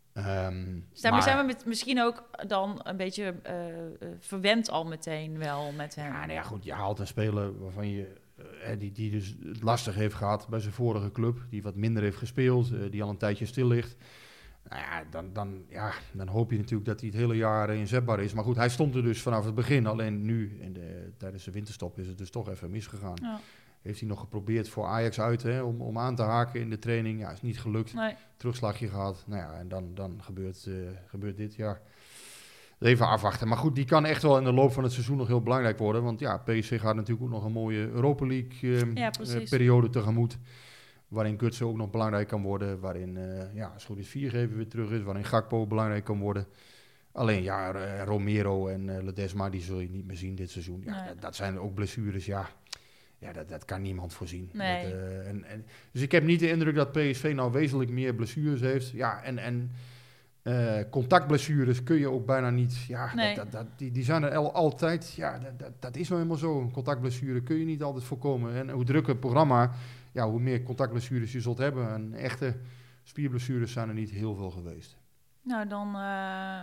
Um, dus daarmee zijn we met, misschien ook dan een beetje uh, uh, verwend al meteen wel met hem. Ja, nou ja, goed. Je haalt een speler waarvan je... Uh, die, die dus het lastig heeft gehad bij zijn vorige club. Die wat minder heeft gespeeld. Uh, die al een tijdje stil ligt. Nou ja dan, dan, ja, dan hoop je natuurlijk dat hij het hele jaar inzetbaar is. Maar goed, hij stond er dus vanaf het begin. Alleen nu, in de, tijdens de winterstop, is het dus toch even misgegaan. Ja. Heeft hij nog geprobeerd voor Ajax uit, hè, om, om aan te haken in de training. Ja, is niet gelukt. Nee. Terugslagje gehad. Nou ja, en dan, dan gebeurt, uh, gebeurt dit jaar. Even afwachten. Maar goed, die kan echt wel in de loop van het seizoen nog heel belangrijk worden. Want ja, P S V gaat natuurlijk ook nog een mooie Europa League uh, ja, uh, periode tegemoet. Waarin Gutsen ook nog belangrijk kan worden. Waarin, uh, ja, als het goed is, Viergever weer terug is. Waarin Gakpo belangrijk kan worden. Alleen, ja, uh, Romero en uh, Ledesma, die zul je niet meer zien dit seizoen. Ja, nee. dat, dat zijn ook blessures, ja. Ja, dat, dat kan niemand voorzien. Nee. Dat, uh, en, en, dus ik heb niet de indruk dat P S V nou wezenlijk meer blessures heeft. Ja, en... en Uh, contactblessures kun je ook bijna niet... Ja, nee. dat, dat, dat, die, die zijn er al, altijd... Ja, dat, dat, dat is nou helemaal zo. Een contactblessure kun je niet altijd voorkomen. En hoe drukker het programma... Ja, hoe meer contactblessures je zult hebben. En echte spierblessures zijn er niet heel veel geweest. Nou, dan... Uh,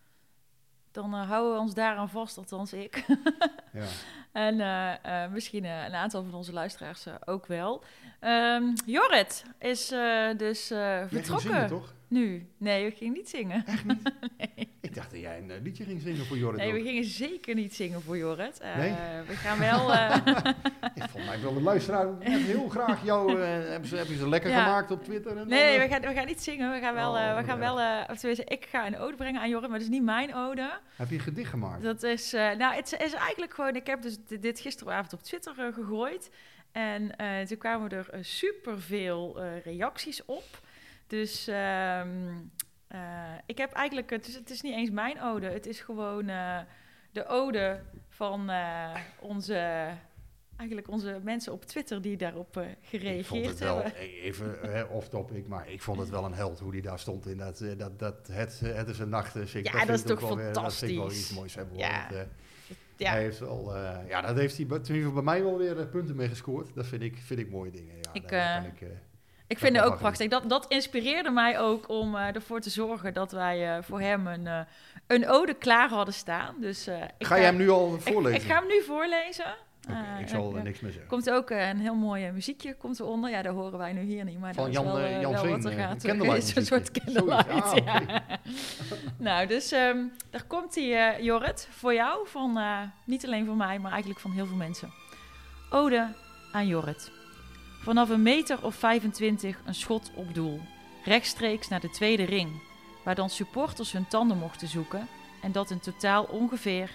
dan uh, houden we ons daaraan vast, althans ik. Ja. En uh, uh, misschien uh, een aantal van onze luisteraars uh, ook wel. Um, Jorrit is uh, dus uh, vertrokken. Jij ging zingen, toch? Nu. Nee, we gingen niet zingen. Echt niet? Nee. Ik dacht dat jij een uh, liedje ging zingen voor Jorrit. Nee, ook. we gingen zeker niet zingen voor Jorrit. Uh, nee? We gaan wel... Uh... ja, volgens mij wil de luisteraar heel graag jou... Uh, hebben, ze, hebben ze lekker ja. gemaakt op Twitter? En nee, nee, we gaan, we gaan niet zingen. We gaan wel... Uh, oh, we gaan ja. wel uh, of tenminste, ik ga een ode brengen aan Jorrit, maar dat is niet mijn ode. Heb je een gedicht gemaakt? Dat is... Uh, nou, het is eigenlijk gewoon... Ik heb dus dit gisteravond op Twitter uh, gegooid. En uh, toen kwamen er uh, superveel uh, reacties op. Dus... Um, Uh, ik heb eigenlijk, het is, het is niet eens mijn ode, het is gewoon uh, de ode van uh, onze, eigenlijk onze mensen op Twitter die daarop uh, gereageerd hebben. Ik vond het wel, even hè, off-topic, maar ik vond het wel een held hoe die daar stond in dat, dat, dat het, het is een nacht. Dus ik, ja, dat, dat is toch wel fantastisch. Weer, dat vind ik wel iets moois hebben. Ja. Want, uh, ja. Hij heeft wel, uh, ja, dat heeft hij tenminste bij mij wel weer uh, punten mee gescoord. Dat vind ik, vind ik mooie dingen. Ja, ik, daar uh, kan ik... Uh, Ik vind het ook prachtig. Dat, dat inspireerde mij ook om uh, ervoor te zorgen dat wij uh, voor hem een, uh, een ode klaar hadden staan. Dus, uh, ik ga je hem nu al voorlezen? Ik, ik ga hem nu voorlezen. Okay, uh, ik zal er uh, niks meer zeggen. Komt ook uh, een heel mooi muziekje komt eronder. Ja, dat horen wij nu hier niet. Maar van dat Jan, is wel, uh, Jan wel Veen, wat er gaat. Uh, is een soort candlelight. Ah, okay. Ja. Nou, dus um, daar komt hij, uh, Jorrit, voor jou. Van, uh, niet alleen voor mij, maar eigenlijk van heel veel mensen. Ode aan Jorrit. Vanaf een meter of vijfentwintig een schot op doel. Rechtstreeks naar de tweede ring. Waar dan supporters hun tanden mochten zoeken. En dat in totaal ongeveer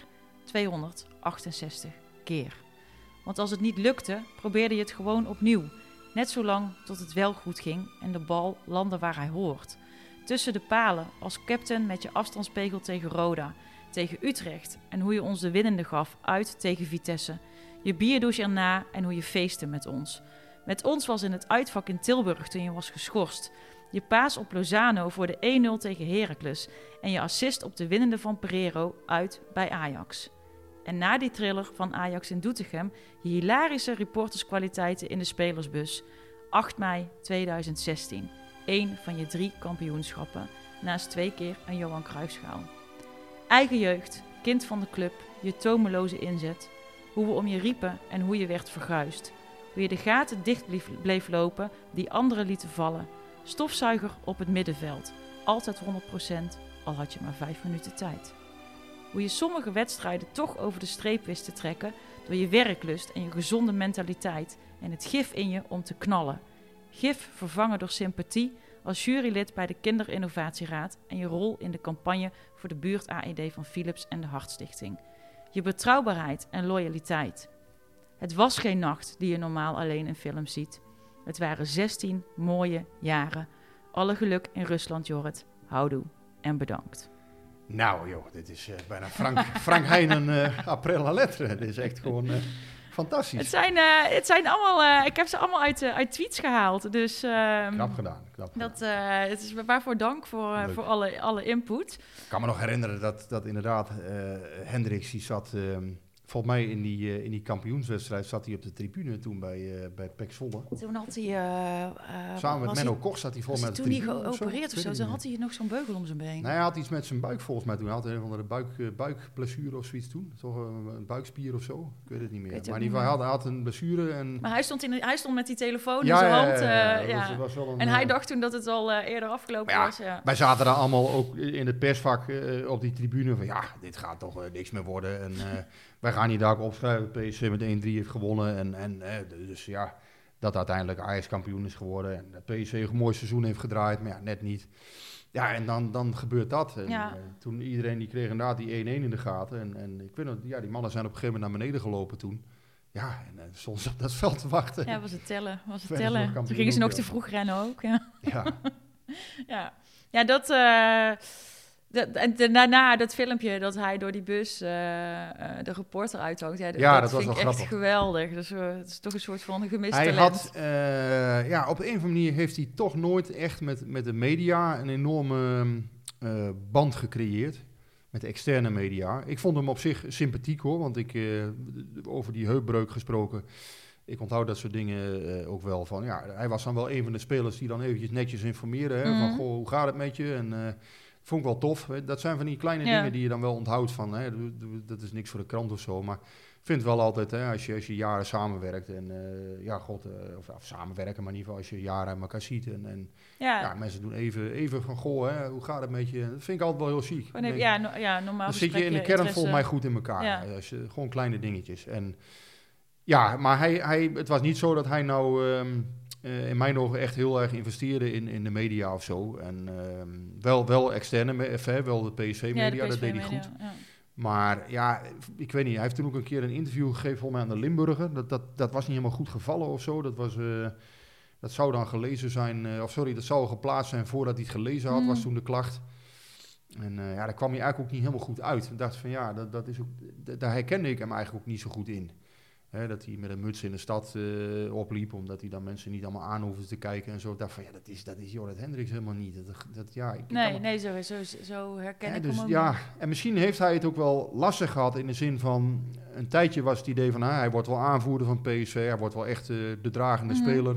tweehonderdachtenzestig keer. Want als het niet lukte, probeerde je het gewoon opnieuw. Net zolang tot het wel goed ging en de bal landde waar hij hoort. Tussen de palen, als captain met je afstandspegel tegen Roda, tegen Utrecht en hoe je ons de winnende gaf uit tegen Vitesse. Je bierdouche erna en hoe je feestte met ons. Met ons was in het uitvak in Tilburg toen je was geschorst. Je paas op Lozano voor de een nul tegen Heracles en je assist op de winnende van Pereiro uit bij Ajax. En na die thriller van Ajax in Doetinchem, je hilarische reporterskwaliteiten in de spelersbus. acht mei tweeduizend zestien. Eén van je drie kampioenschappen, naast twee keer een Johan Cruijffschaal. Eigen jeugd, kind van de club, je tomeloze inzet. Hoe we om je riepen en hoe je werd verguisd. Hoe je de gaten dicht bleef, bleef lopen die anderen lieten vallen. Stofzuiger op het middenveld. Altijd honderd procent, al had je maar vijf minuten tijd. Hoe je sommige wedstrijden toch over de streep wist te trekken door je werklust en je gezonde mentaliteit en het gif in je om te knallen. Gif vervangen door sympathie als jurylid bij de Kinderinnovatieraad en je rol in de campagne voor de buurt-A E D van Philips en de Hartstichting. Je betrouwbaarheid en loyaliteit. Het was geen nacht die je normaal alleen in films ziet. Het waren zestien mooie jaren. Alle geluk in Rusland, Jorrit. Houdoe en bedankt. Nou joh, dit is uh, bijna Frank, Frank Heijnen uh, april à lettre. Dit is echt gewoon uh, fantastisch. Het zijn, uh, het zijn allemaal, uh, ik heb ze allemaal uit, uh, uit tweets gehaald. Dus, uh, knap gedaan. Knap gedaan. Dat, uh, het is waarvoor dank voor, uh, voor alle, alle input. Ik kan me nog herinneren dat, dat inderdaad uh, Hendricks, die zat... Uh, Volgens mij in die, uh, in die kampioenswedstrijd zat hij op de tribune toen bij, uh, bij P E C Zwolle. Toen had hij... Uh, uh, Samen met Menno Koch zat hij volgens mij op de toen tribune. Toen hij geopereerd of zo, toen had hij nog zo'n beugel om zijn been. Nee, hij had iets met zijn buik volgens mij toen. Hij had een of andere buik, uh, buikblessure of zoiets toen. Toch een, een buikspier of zo. Ik weet het niet meer. Maar in ieder geval, hij had, hij had een blessure. En... Maar hij stond, in, hij stond met die telefoon ja, in zijn ja, hand. Ja, ja, ja. Uh, ja. Was, was wel een, en hij uh... dacht toen dat het al uh, eerder afgelopen ja, was. Ja. Wij zaten daar allemaal ook in het persvak uh, op die tribune van ja, dit gaat toch uh, niks meer worden. En... Uh, wij gaan hier daar ook opschrijven dat P S V met één drie heeft gewonnen. En, en eh, dus ja, dat uiteindelijk Ajax kampioen is geworden. En dat P S V een mooi seizoen heeft gedraaid, maar ja, net niet. Ja, en dan, dan gebeurt dat. En, ja. uh, toen iedereen die kreeg inderdaad die één één in de gaten. En, en ik weet nog, ja, die mannen zijn op een gegeven moment naar beneden gelopen toen. Ja, en uh, soms op dat veld te wachten. Ja, was het tellen. Was het Verder tellen. Toen gingen ze nog te vroeg rennen ook. Ja, ja. ja. ja dat... Uh, En daarna dat filmpje dat hij door die bus uh, uh, de reporter uithangt. Ja, ja, dat, dat was vind wel ik echt grappig. geweldig. Dus, uh, het is toch een soort van gemist hij talent. Had, uh, ja, op een of andere manier heeft hij toch nooit echt met, met de media een enorme uh, band gecreëerd. Met de externe media. Ik vond hem op zich sympathiek hoor, want ik, uh, over die heupbreuk gesproken... Ik onthoud dat soort dingen uh, ook wel van... Ja, hij was dan wel een van de spelers die dan eventjes netjes informeerde. Hè, mm. Van, goh, hoe gaat het met je? En... Uh, vond ik wel tof. Dat zijn van die kleine ja. dingen die je dan wel onthoudt van... Hè, dat is niks voor de krant of zo, maar ik vind het wel altijd... Hè, als, je, als je jaren samenwerkt en... Uh, ja, god, uh, of, of samenwerken, maar in ieder geval als je jaren aan elkaar ziet. En, en ja. ja, mensen doen even, even van... Goh, hè, hoe gaat het met je? Dat vind ik altijd wel heel chic. Even, ja, no, ja, normaal dan zit je in de kern volgens mij goed in elkaar. Ja. Als je, gewoon kleine dingetjes. En ja, maar hij, hij, het was niet zo dat hij nou... Um, Uh, in mijn ogen echt heel erg investeerde in, in de media of zo. En uh, wel, wel externe, me- wel de P S V-media, ja, dat deed hij goed. Ja. Maar ja, ik weet niet, hij heeft toen ook een keer een interview gegeven volgens mij aan de Limburger. Dat, dat, dat was niet helemaal goed gevallen of zo. Dat, was, uh, dat zou dan gelezen zijn, uh, of sorry, dat zou geplaatst zijn voordat hij het gelezen had, mm. was toen de klacht. En uh, ja, daar kwam hij eigenlijk ook niet helemaal goed uit. Ik dacht van ja, dat, dat is ook, d- daar herkende ik hem eigenlijk ook niet zo goed in. He, dat hij met een muts in de stad uh, opliep, omdat hij dan mensen niet allemaal aan hoefde te kijken en zo. Ik dacht van ja, dat is, dat is Jorrit Hendricks helemaal niet. Dat, dat, ja, ik, nee, ik nee, zo, zo, zo herken ja, ik dus, hem ook. Ja, en misschien heeft hij het ook wel lastig gehad in de zin van... Een tijdje was het idee van, ah, hij wordt wel aanvoerder van P S V, hij wordt wel echt uh, de dragende mm-hmm. speler.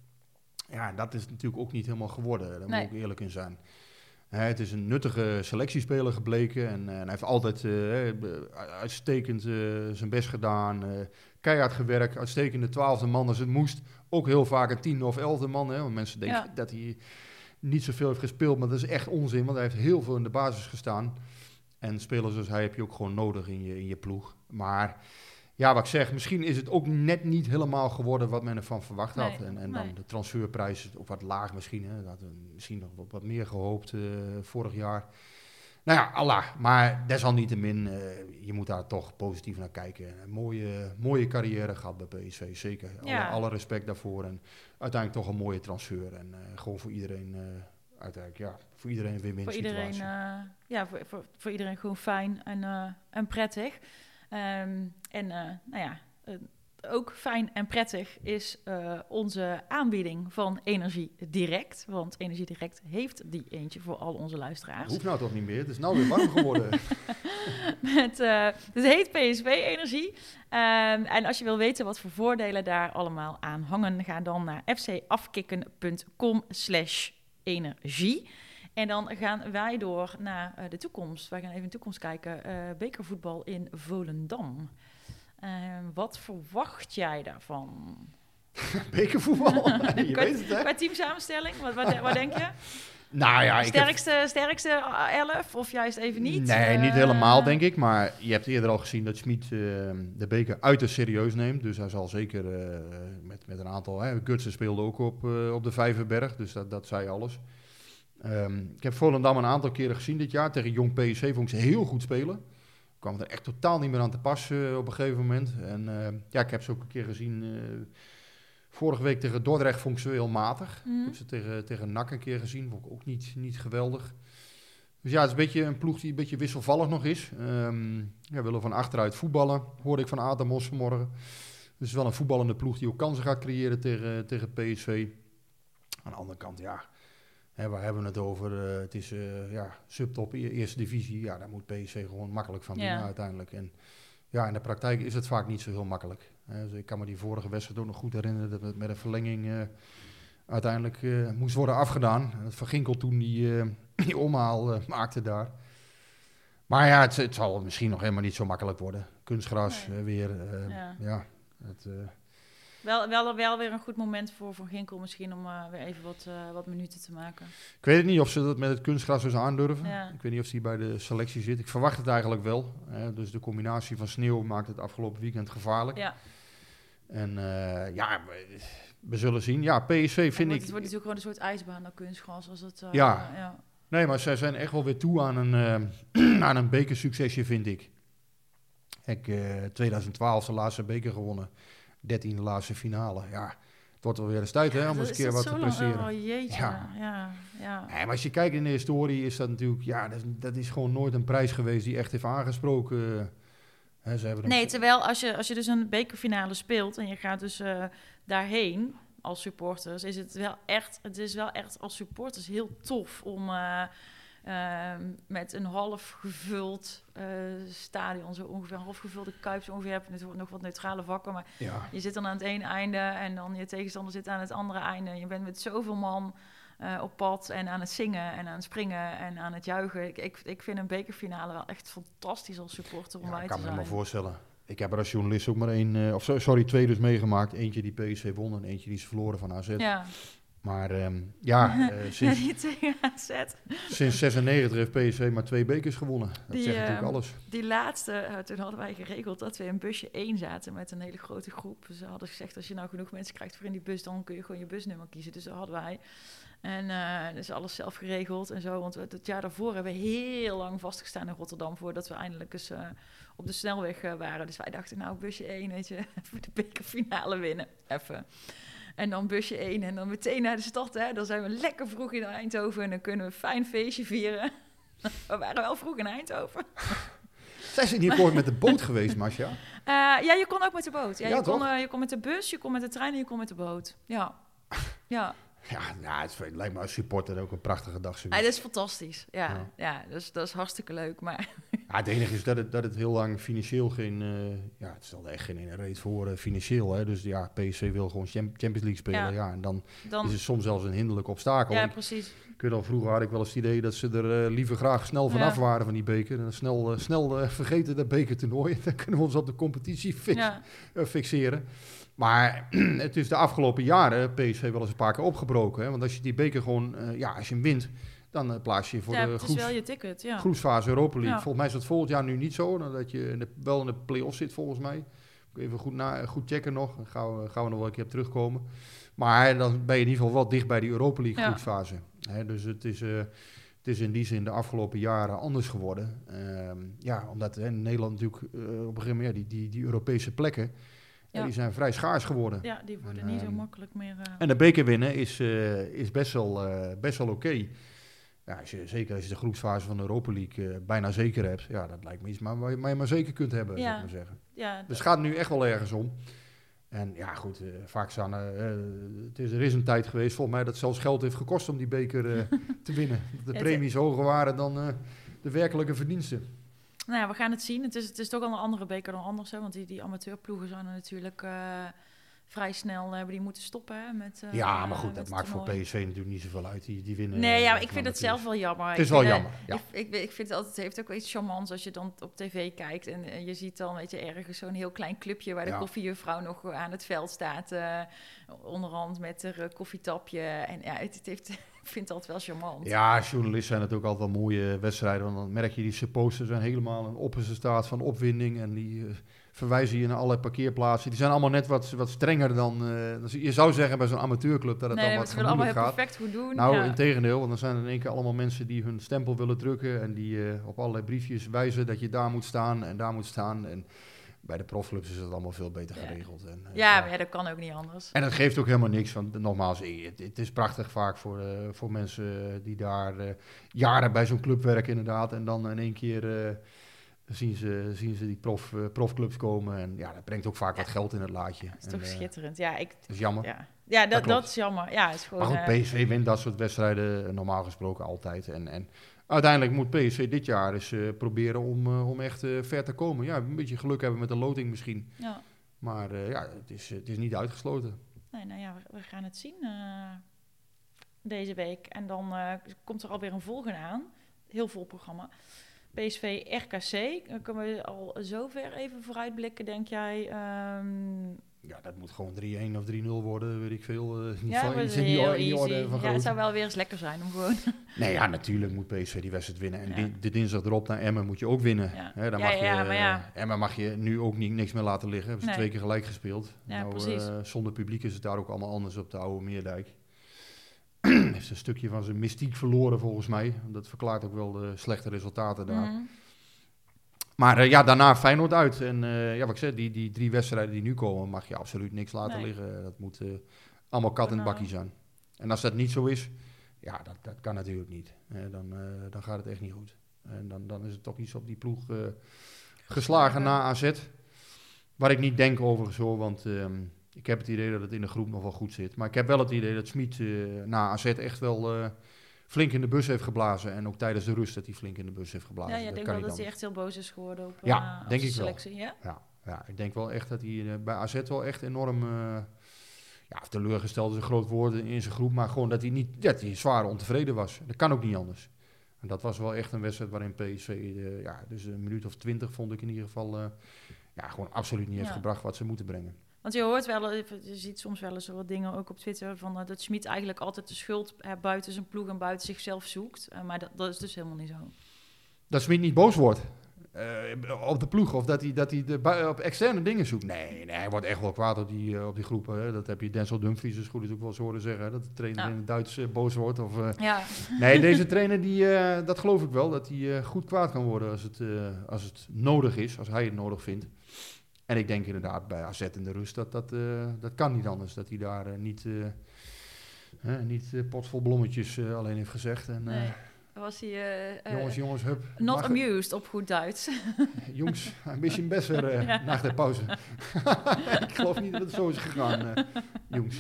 Ja, dat is natuurlijk ook niet helemaal geworden, daar nee. moet ik eerlijk in zijn. He, het is een nuttige selectiespeler gebleken en, uh, en hij heeft altijd uh, uitstekend uh, zijn best gedaan. Uh, keihard gewerkt, uitstekende twaalfde man als het moest. Ook heel vaak een tiende of elfde man. Hè, want mensen denken ja. dat hij niet zoveel heeft gespeeld, maar dat is echt onzin. Want hij heeft heel veel in de basis gestaan. En spelers zoals hij heb je ook gewoon nodig in je, in je ploeg. Maar ja, wat ik zeg, misschien is het ook net niet helemaal geworden wat men ervan verwacht had. Nee, en en nee. dan de transferprijs ook wat laag misschien. Hè. Dat hadden we misschien nog wat, wat meer gehoopt uh, vorig jaar. Nou ja, Allah. Maar desalniettemin, uh, je moet daar toch positief naar kijken. Een mooie, mooie carrière gehad bij P S V, zeker. Alle, Ja. alle respect daarvoor. En uiteindelijk toch een mooie transfer. En uh, gewoon voor iedereen, uh, uiteindelijk, ja, voor iedereen een win-win Voor situatie. iedereen, uh, ja, voor, voor, voor iedereen gewoon fijn en, uh, en prettig. Um, en uh, nou ja, uh, ook fijn en prettig is uh, onze aanbieding van Energie Direct. Want Energie Direct heeft die eentje voor al onze luisteraars. Dat hoeft nou toch niet meer, het is nou weer warm geworden. Met, uh, het heet P S V Energie. Um, en als je wil weten wat voor voordelen daar allemaal aan hangen, ga dan naar fcafkikken.com slash energie. En dan gaan wij door naar uh, de toekomst. Wij gaan even in de toekomst kijken. Uh, bekervoetbal in Volendam. Uh, wat verwacht jij daarvan? Bekervoetbal, je qua, weet het, hè? Qua teamsamenstelling, wat, wat, wat denk je? Nou ja, ik sterkste, heb... sterkste elf of juist even niet? Nee, uh, niet helemaal, denk ik. Maar je hebt eerder al gezien dat Schmid uh, de beker uiterst serieus neemt. Dus hij zal zeker uh, met, met een aantal... Hè, Gutsen speelde ook op, uh, op de Vijverberg, dus dat, dat zei alles. Um, ik heb Volendam een aantal keren gezien dit jaar. Tegen Jong P S V vond ik ze heel goed spelen. Kwam er echt totaal niet meer aan te pas uh, op een gegeven moment. En uh, ja, ik heb ze ook een keer gezien... Uh, vorige week tegen Dordrecht vond ik ze heel matig. Mm. Ik heb ze tegen, tegen N A C een keer gezien. Vond ik ook niet, niet geweldig. Dus ja, het is een beetje een ploeg die een beetje wisselvallig nog is. Um, ja, willen van achteruit voetballen. Hoorde ik van Adamos vanmorgen. Dus het is wel een voetballende ploeg die ook kansen gaat creëren tegen, tegen P S V. Aan de andere kant, ja... Hè, waar hebben we het over? Uh, het is uh, ja, subtop, e- eerste divisie. Ja, daar moet P S V gewoon makkelijk van winnen ja. uiteindelijk. En ja, in de praktijk is het vaak niet zo heel makkelijk. Hè. Dus ik kan me die vorige wedstrijd ook nog goed herinneren... dat het met een verlenging uh, uiteindelijk uh, moest worden afgedaan. Het Van Ginkel toen die, uh, die omhaal uh, maakte daar. Maar ja, het, het zal misschien nog helemaal niet zo makkelijk worden. Kunstgras nee. uh, weer. Uh, ja. ja het, uh, Wel, wel, wel weer een goed moment voor Van Ginkel misschien om uh, weer even wat, uh, wat minuten te maken. Ik weet het niet of ze dat met het kunstgras dus aandurven. Ja. Ik weet niet of hij bij de selectie zit. Ik verwacht het eigenlijk wel. Hè. Dus de combinatie van sneeuw maakt het afgelopen weekend gevaarlijk. Ja. En uh, ja, we, we zullen zien. Ja, P S V vind het wordt, ik... Het wordt natuurlijk gewoon een soort ijsbaan dan kunstgras. Als het, uh, ja. Uh, ja. Nee, maar zij zijn echt wel weer toe aan een, uh, aan een bekersuccesje, vind ik. Ik uh, twintig twaalf de laatste beker gewonnen. dertiende laatste finale. Ja, het wordt wel weer eens tijd, ja, hè, om eens een keer wat te presteren. Oh jeetje, ja. ja, ja. Nee, maar als je kijkt in de historie is dat natuurlijk... Ja, dat, dat is gewoon nooit een prijs geweest die echt heeft aangesproken. Hè, ze hebben nee, terwijl als je, als je dus een bekerfinale speelt en je gaat dus uh, daarheen als supporters, is het wel echt, het is wel echt als supporters heel tof om... Uh, Uh, met een half gevuld uh, stadion, zo ongeveer een half gevulde kuip, zo ongeveer, heb je nog wat neutrale vakken, maar ja. je zit dan aan het ene einde en dan je tegenstander zit aan het andere einde. Je bent met zoveel man uh, op pad en aan het zingen en aan het springen en aan het juichen. Ik, ik, ik vind een bekerfinale wel echt fantastisch als supporter om ja, bij te zijn. Ik kan me maar voorstellen. Ik heb er als journalist ook maar één, uh, of sorry, twee dus meegemaakt. Eentje die P S V won en eentje die ze verloren van A Z. Ja. Maar um, ja, uh, sinds, sinds zesennegentig heeft P S V maar twee bekers gewonnen. Dat die, zegt uh, natuurlijk uh, alles. Die laatste, uh, toen hadden wij geregeld dat we in busje één zaten met een hele grote groep. Ze hadden gezegd, als je nou genoeg mensen krijgt voor in die bus, dan kun je gewoon je busnummer kiezen. Dus dat hadden wij. En uh, dus alles zelf geregeld en zo. Want we, het jaar daarvoor hebben we heel lang vastgestaan in Rotterdam voordat we eindelijk eens uh, op de snelweg uh, waren. Dus wij dachten, nou busje één, weet je, even de bekerfinale winnen. Even. En dan busje één en dan meteen naar de stad. Hè. Dan zijn we lekker vroeg in Eindhoven en dan kunnen we een fijn feestje vieren. We waren wel vroeg in Eindhoven. Zijn ze niet ooit met de boot geweest, Masja? Uh, ja, je kon ook met de boot. Ja, ja, je, kon, uh, je kon met de bus, je kon met de trein en je kon met de boot. Ja, ja. Ja, nou, het, het lijkt me als supporter ook een prachtige dag. Ja, dat is fantastisch. Ja, ja. ja dus, dat is hartstikke leuk. Maar ja, het enige is dat het, dat het heel lang financieel geen... Uh, ja, het stelde echt geen ene reet voor uh, financieel. Hè. Dus ja, P S V wil gewoon Champions League spelen. Ja. Ja, en dan, dan is het soms zelfs een hinderlijk obstakel. Ja, precies. Kun je dan vroeger had ik wel eens het idee dat ze er uh, liever graag snel vanaf ja. waren van die beker. En snel, uh, snel uh, vergeten dat bekertoernooi. Dan kunnen we ons op de competitie fix, ja. uh, fixeren. Maar het is de afgelopen jaren P S V wel eens een paar keer opgebroken. Hè? Want als je die beker gewoon, uh, ja, als je hem wint, dan uh, plaats je je voor ja, de het groeps, is wel je ticket, ja. groepsfase Europa League. Ja. Volgens mij is dat volgend jaar nu niet zo. Dat je in de, wel in de play-off zit volgens mij. Even goed, na, goed checken nog. Dan gaan we, gaan we nog wel een keer op terugkomen. Maar dan ben je in ieder geval wel dicht bij die Europa League groepsfase. Ja. Hè? Dus het is... Uh, Het Het is in die zin de afgelopen jaren anders geworden. Um, ja, omdat hè, in Nederland natuurlijk uh, op een gegeven moment... Ja, die, die, die Europese plekken, ja. die zijn vrij schaars geworden. Ja, die worden en, niet um, zo makkelijk meer... Uh... En de beker winnen is, uh, is best wel, uh, best wel oké. Okay. Ja, als je, zeker als je de groepsfase van de Europa League uh, bijna zeker hebt. Ja, dat lijkt me iets maar, waar, je, waar je maar zeker kunt hebben, ja. zou ik maar zeggen. Ja, dus het gaat nu echt wel ergens om. En ja, goed, uh, vaak staan uh, het is, er is een tijd geweest, volgens mij, dat zelfs geld heeft gekost om die beker uh, te winnen. Dat de premies hoger waren dan uh, de werkelijke verdiensten. Nou ja, we gaan het zien. Het is, het is toch al een andere beker dan anders, hè? Want die, die amateurploegen zijn er natuurlijk... Uh, vrij snel hebben die moeten stoppen. Hè, met, uh, ja, maar goed, dat maakt toernooi. voor P S V natuurlijk niet zoveel uit. Die, die winnen. Nee, ja, maar ik vind het zelf wel jammer. Het is ik wel vind, jammer, ja. Ik, ik, ik vind het altijd, het heeft ook iets charmants als je dan op tv kijkt en, en je ziet dan, weet je, ergens zo'n heel klein clubje waar de ja. koffiejuffrouw nog aan het veld staat, uh, onderhand met haar uh, koffietapje. En ja, het, het heeft... Ik vind het altijd wel charmant. Ja, journalisten zijn het ook altijd wel mooie wedstrijden. Want dan merk je die supporters zijn helemaal in opperste staat van opwinding. En die uh, verwijzen je naar allerlei parkeerplaatsen. Die zijn allemaal net wat, wat strenger dan... Uh, je zou zeggen bij zo'n amateurclub dat het nee, dan wat gemoeilijk gaat. allemaal perfect goed doen. Nou, ja. integendeel. Want dan zijn er in één keer allemaal mensen die hun stempel willen drukken. En die uh, op allerlei briefjes wijzen dat je daar moet staan en daar moet staan. En bij de profclubs is het allemaal veel beter ja. geregeld. En, uh, ja, ja, maar ja, dat kan ook niet anders. En dat geeft ook helemaal niks. Want nogmaals, het, het is prachtig vaak voor, uh, voor mensen die daar uh, jaren bij zo'n club werken inderdaad. En dan in één keer uh, zien, ze, zien ze die prof, uh, profclubs komen. En ja, dat brengt ook vaak ja. wat geld in het laadje. Dat is en, toch uh, schitterend. Ja, ik, dat is jammer. Ja, ja dat, dat, dat is jammer. Ja, het is gewoon, maar goed, uh, P S V wint dat soort wedstrijden uh, normaal gesproken altijd. En... en uiteindelijk moet P S V dit jaar eens uh, proberen om, uh, om echt uh, ver te komen. Ja, een beetje geluk hebben met de loting misschien. Ja. Maar uh, ja, het is, het is niet uitgesloten. Nee, nou ja, we, we gaan het zien uh, deze week. En dan uh, komt er alweer een volgende aan. Heel vol programma. P S V R K C. Dan kunnen we al zover even vooruitblikken, denk jij? Um, Ja, dat moet gewoon drie-een of drie-nul worden, weet ik veel. Uh, ja, van, dat iets is in die, heel in die orde easy. van Ja, het zou wel weer eens lekker zijn om gewoon... Nee, ja, natuurlijk moet P S V die wedstrijd winnen. En ja. di- de dinsdag erop naar Emmen moet je ook winnen. Ja, Hè, dan ja, mag ja, je, maar ja. Emmen mag je nu ook niet, niks meer laten liggen. Hebben ze Nee. twee keer gelijk gespeeld. Ja, nou, precies. uh, zonder publiek is het daar ook allemaal anders op de oude Meerdijk. Heeft een stukje van zijn mystiek verloren volgens mij. Dat verklaart ook wel de slechte resultaten daar. Mm-hmm. Maar uh, ja, daarna Feyenoord uit. En uh, ja, wat ik zeg, die, die drie wedstrijden die nu komen, mag je absoluut niks laten Nee. liggen. Dat moet uh, allemaal kat in het bakkie zijn. En als dat niet zo is, ja, dat, dat kan natuurlijk niet. Uh, dan, uh, dan gaat het echt niet goed. En dan, dan is het toch iets op die ploeg uh, geslagen na A Z. Waar ik niet denk overigens hoor, want um, ik heb het idee dat het in de groep nog wel goed zit. Maar ik heb wel het idee dat Smit uh, na A Z echt wel... Uh, flink in de bus heeft geblazen. En ook tijdens de rust dat hij flink in de bus heeft geblazen. Ja, jij denkt wel dat hij echt heel boos is geworden op ja, uh, denk ik selectie, wel. Ja? Ja, ja, ik denk wel echt dat hij uh, bij A Z wel echt enorm... Uh, ja, teleurgesteld is een groot woord in zijn groep. Maar gewoon dat hij, niet, dat hij zwaar ontevreden was. Dat kan ook niet anders. En dat was wel echt een wedstrijd waarin P S V... Uh, ja, dus een minuut of twintig vond ik in ieder geval... Uh, ja, gewoon absoluut niet heeft ja. gebracht wat ze moeten brengen. Want je hoort wel, je ziet soms wel eens wat dingen ook op Twitter van uh, dat Smit eigenlijk altijd de schuld uh, buiten zijn ploeg en buiten zichzelf zoekt. Uh, maar dat, dat is dus helemaal niet zo. Dat Smit niet boos wordt uh, op de ploeg of dat hij, dat hij de bu- op externe dingen zoekt. Nee, nee, hij wordt echt wel kwaad op die, uh, op die groepen. Hè. Dat heb je Denzel Dumfries dus goed is ook wel eens horen zeggen. Hè, dat de trainer ja. in het Duits uh, boos wordt. Of, uh, ja. Nee, deze trainer, die, uh, dat geloof ik wel. Dat hij uh, goed kwaad kan worden als het, uh, als het nodig is. Als hij het nodig vindt. En ik denk inderdaad bij A Z in de rust, dat, dat, uh, dat kan niet anders. Dat hij daar uh, niet, uh, uh, niet uh, potvol blommetjes uh, alleen heeft gezegd. En, uh, nee, was hij... Uh, jongens, uh, jongens, hup. Not mag amused op goed Duits. Jongens, een beetje besser uh, ja. na de pauze. Ik geloof niet dat het zo is gegaan, uh, jongens.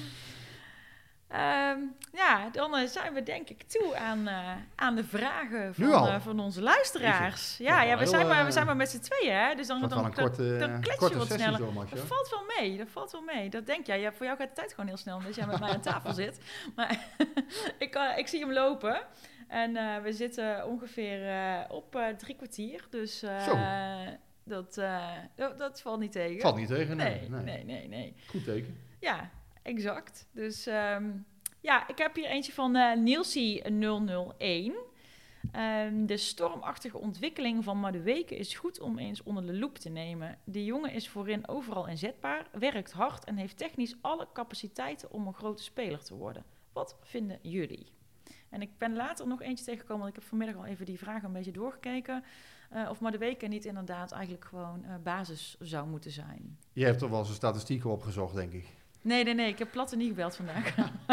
Um, ja, dan uh, zijn we denk ik toe aan, uh, aan de vragen van, uh, van onze luisteraars. Ja, ja, we, zijn maar, we zijn maar met z'n tweeën, hè? Dus dan, dan, dan, korte, dan klets je wat sneller. Zo, Max, dat valt wel mee, dat valt wel mee. Dat denk jij. Ja, voor jou gaat de tijd gewoon heel snel, omdat jij met mij aan tafel zit. Maar ik, uh, ik zie hem lopen. En uh, we zitten ongeveer uh, op uh, drie kwartier. Dus uh, dat, uh, dat, dat valt niet tegen. Valt niet tegen, nee. Nee, nee, nee, nee. nee. Goed teken. Ja, exact. Dus um, ja, ik heb hier eentje van uh, Nielsie nul nul een. Um, de stormachtige ontwikkeling van Madueke is goed om eens onder de loep te nemen. De jongen is voorin overal inzetbaar, werkt hard en heeft technisch alle capaciteiten om een grote speler te worden. Wat vinden jullie? En ik ben later nog eentje tegengekomen, want ik heb vanmiddag al even die vraag een beetje doorgekeken. Uh, of Madueke niet inderdaad eigenlijk gewoon uh, basis zou moeten zijn. Je hebt toch wel zijn statistieken opgezocht, denk ik. Nee, nee, nee. Ik heb Platte niet gebeld vandaag.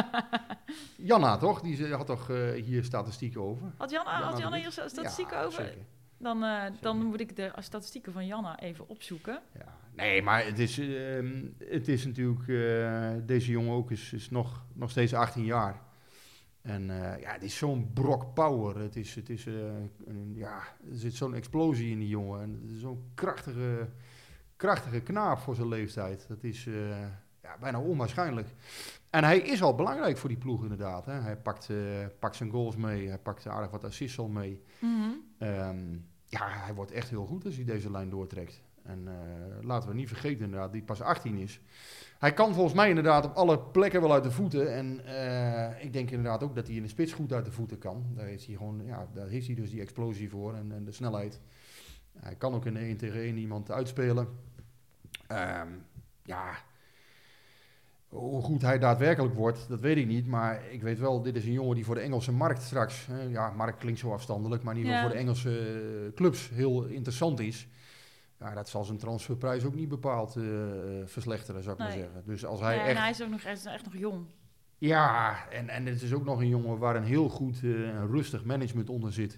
Janna, toch? Die had toch uh, hier statistieken over? Had Janna, Janna, had Janna hier statistieken ja, over? Zeker. Dan, uh, dan moet ik de statistieken van Janna even opzoeken. Ja, nee, maar het is, uh, het is natuurlijk... Uh, deze jongen ook is, is nog, nog steeds achttien jaar. En uh, ja, het is zo'n brok power. Het is, het is, uh, een, ja, er zit zo'n explosie in die jongen. En het is zo'n krachtige, krachtige knaap voor zijn leeftijd. Dat is uh, ja, bijna onwaarschijnlijk. En hij is al belangrijk voor die ploeg inderdaad. Hè. Hij pakt, uh, pakt zijn goals mee. Hij pakt aardig wat assists al mee. Mm-hmm. Um, ja, hij wordt echt heel goed als hij deze lijn doortrekt. En uh, laten we niet vergeten inderdaad, die pas achttien is. Hij kan volgens mij inderdaad op alle plekken wel uit de voeten. En uh, ik denk inderdaad ook dat hij in de spits goed uit de voeten kan. Daar heeft hij, gewoon, ja, daar heeft hij dus die explosie voor en, en de snelheid. Hij kan ook in één tegen één iemand uitspelen. Um, ja, hoe goed hij daadwerkelijk wordt, dat weet ik niet. Maar ik weet wel, dit is een jongen die voor de Engelse markt straks... Hè, ja, markt klinkt zo afstandelijk, maar in ieder geval ja. voor de Engelse clubs heel interessant is... Ja, dat zal zijn transferprijs ook niet bepaald uh, verslechteren, zou ik nee. maar zeggen. Dus als hij ja, echt... en hij is ook nog, echt, echt nog jong. Ja, en, en het is ook nog een jongen waar een heel goed uh, en rustig management onder zit.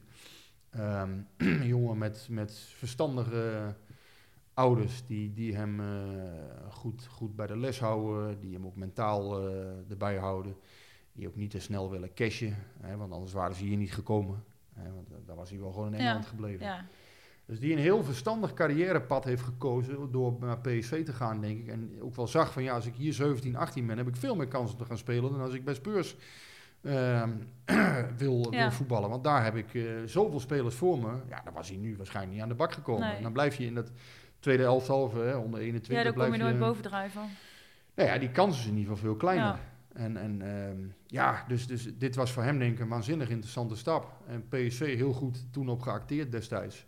Um, een jongen met, met verstandige ouders die, die hem uh, goed, goed bij de les houden, die hem ook mentaal uh, erbij houden. Die ook niet te snel willen cashen, hè, want anders waren ze hier niet gekomen. Hè, want daar was hij wel gewoon in Engeland ja. gebleven. Ja. Dus die een heel verstandig carrièrepad heeft gekozen door naar P S V te gaan, denk ik. En ook wel zag van, ja, als ik hier zeventien, achttien ben, heb ik veel meer kans om te gaan spelen dan als ik bij Spurs uh, wil, ja. wil voetballen. Want daar heb ik uh, zoveel spelers voor me. Ja, dan was hij nu waarschijnlijk niet aan de bak gekomen. Nee. En dan blijf je in dat tweede elftal, hè, onder eenentwintig. Ja, daar kom je nooit je, bovendrijven. Nou ja, die kans is in ieder geval veel kleiner. Ja. En, en um, ja, dus, dus dit was voor hem denk ik een waanzinnig interessante stap. En P S V heel goed toen op geacteerd destijds.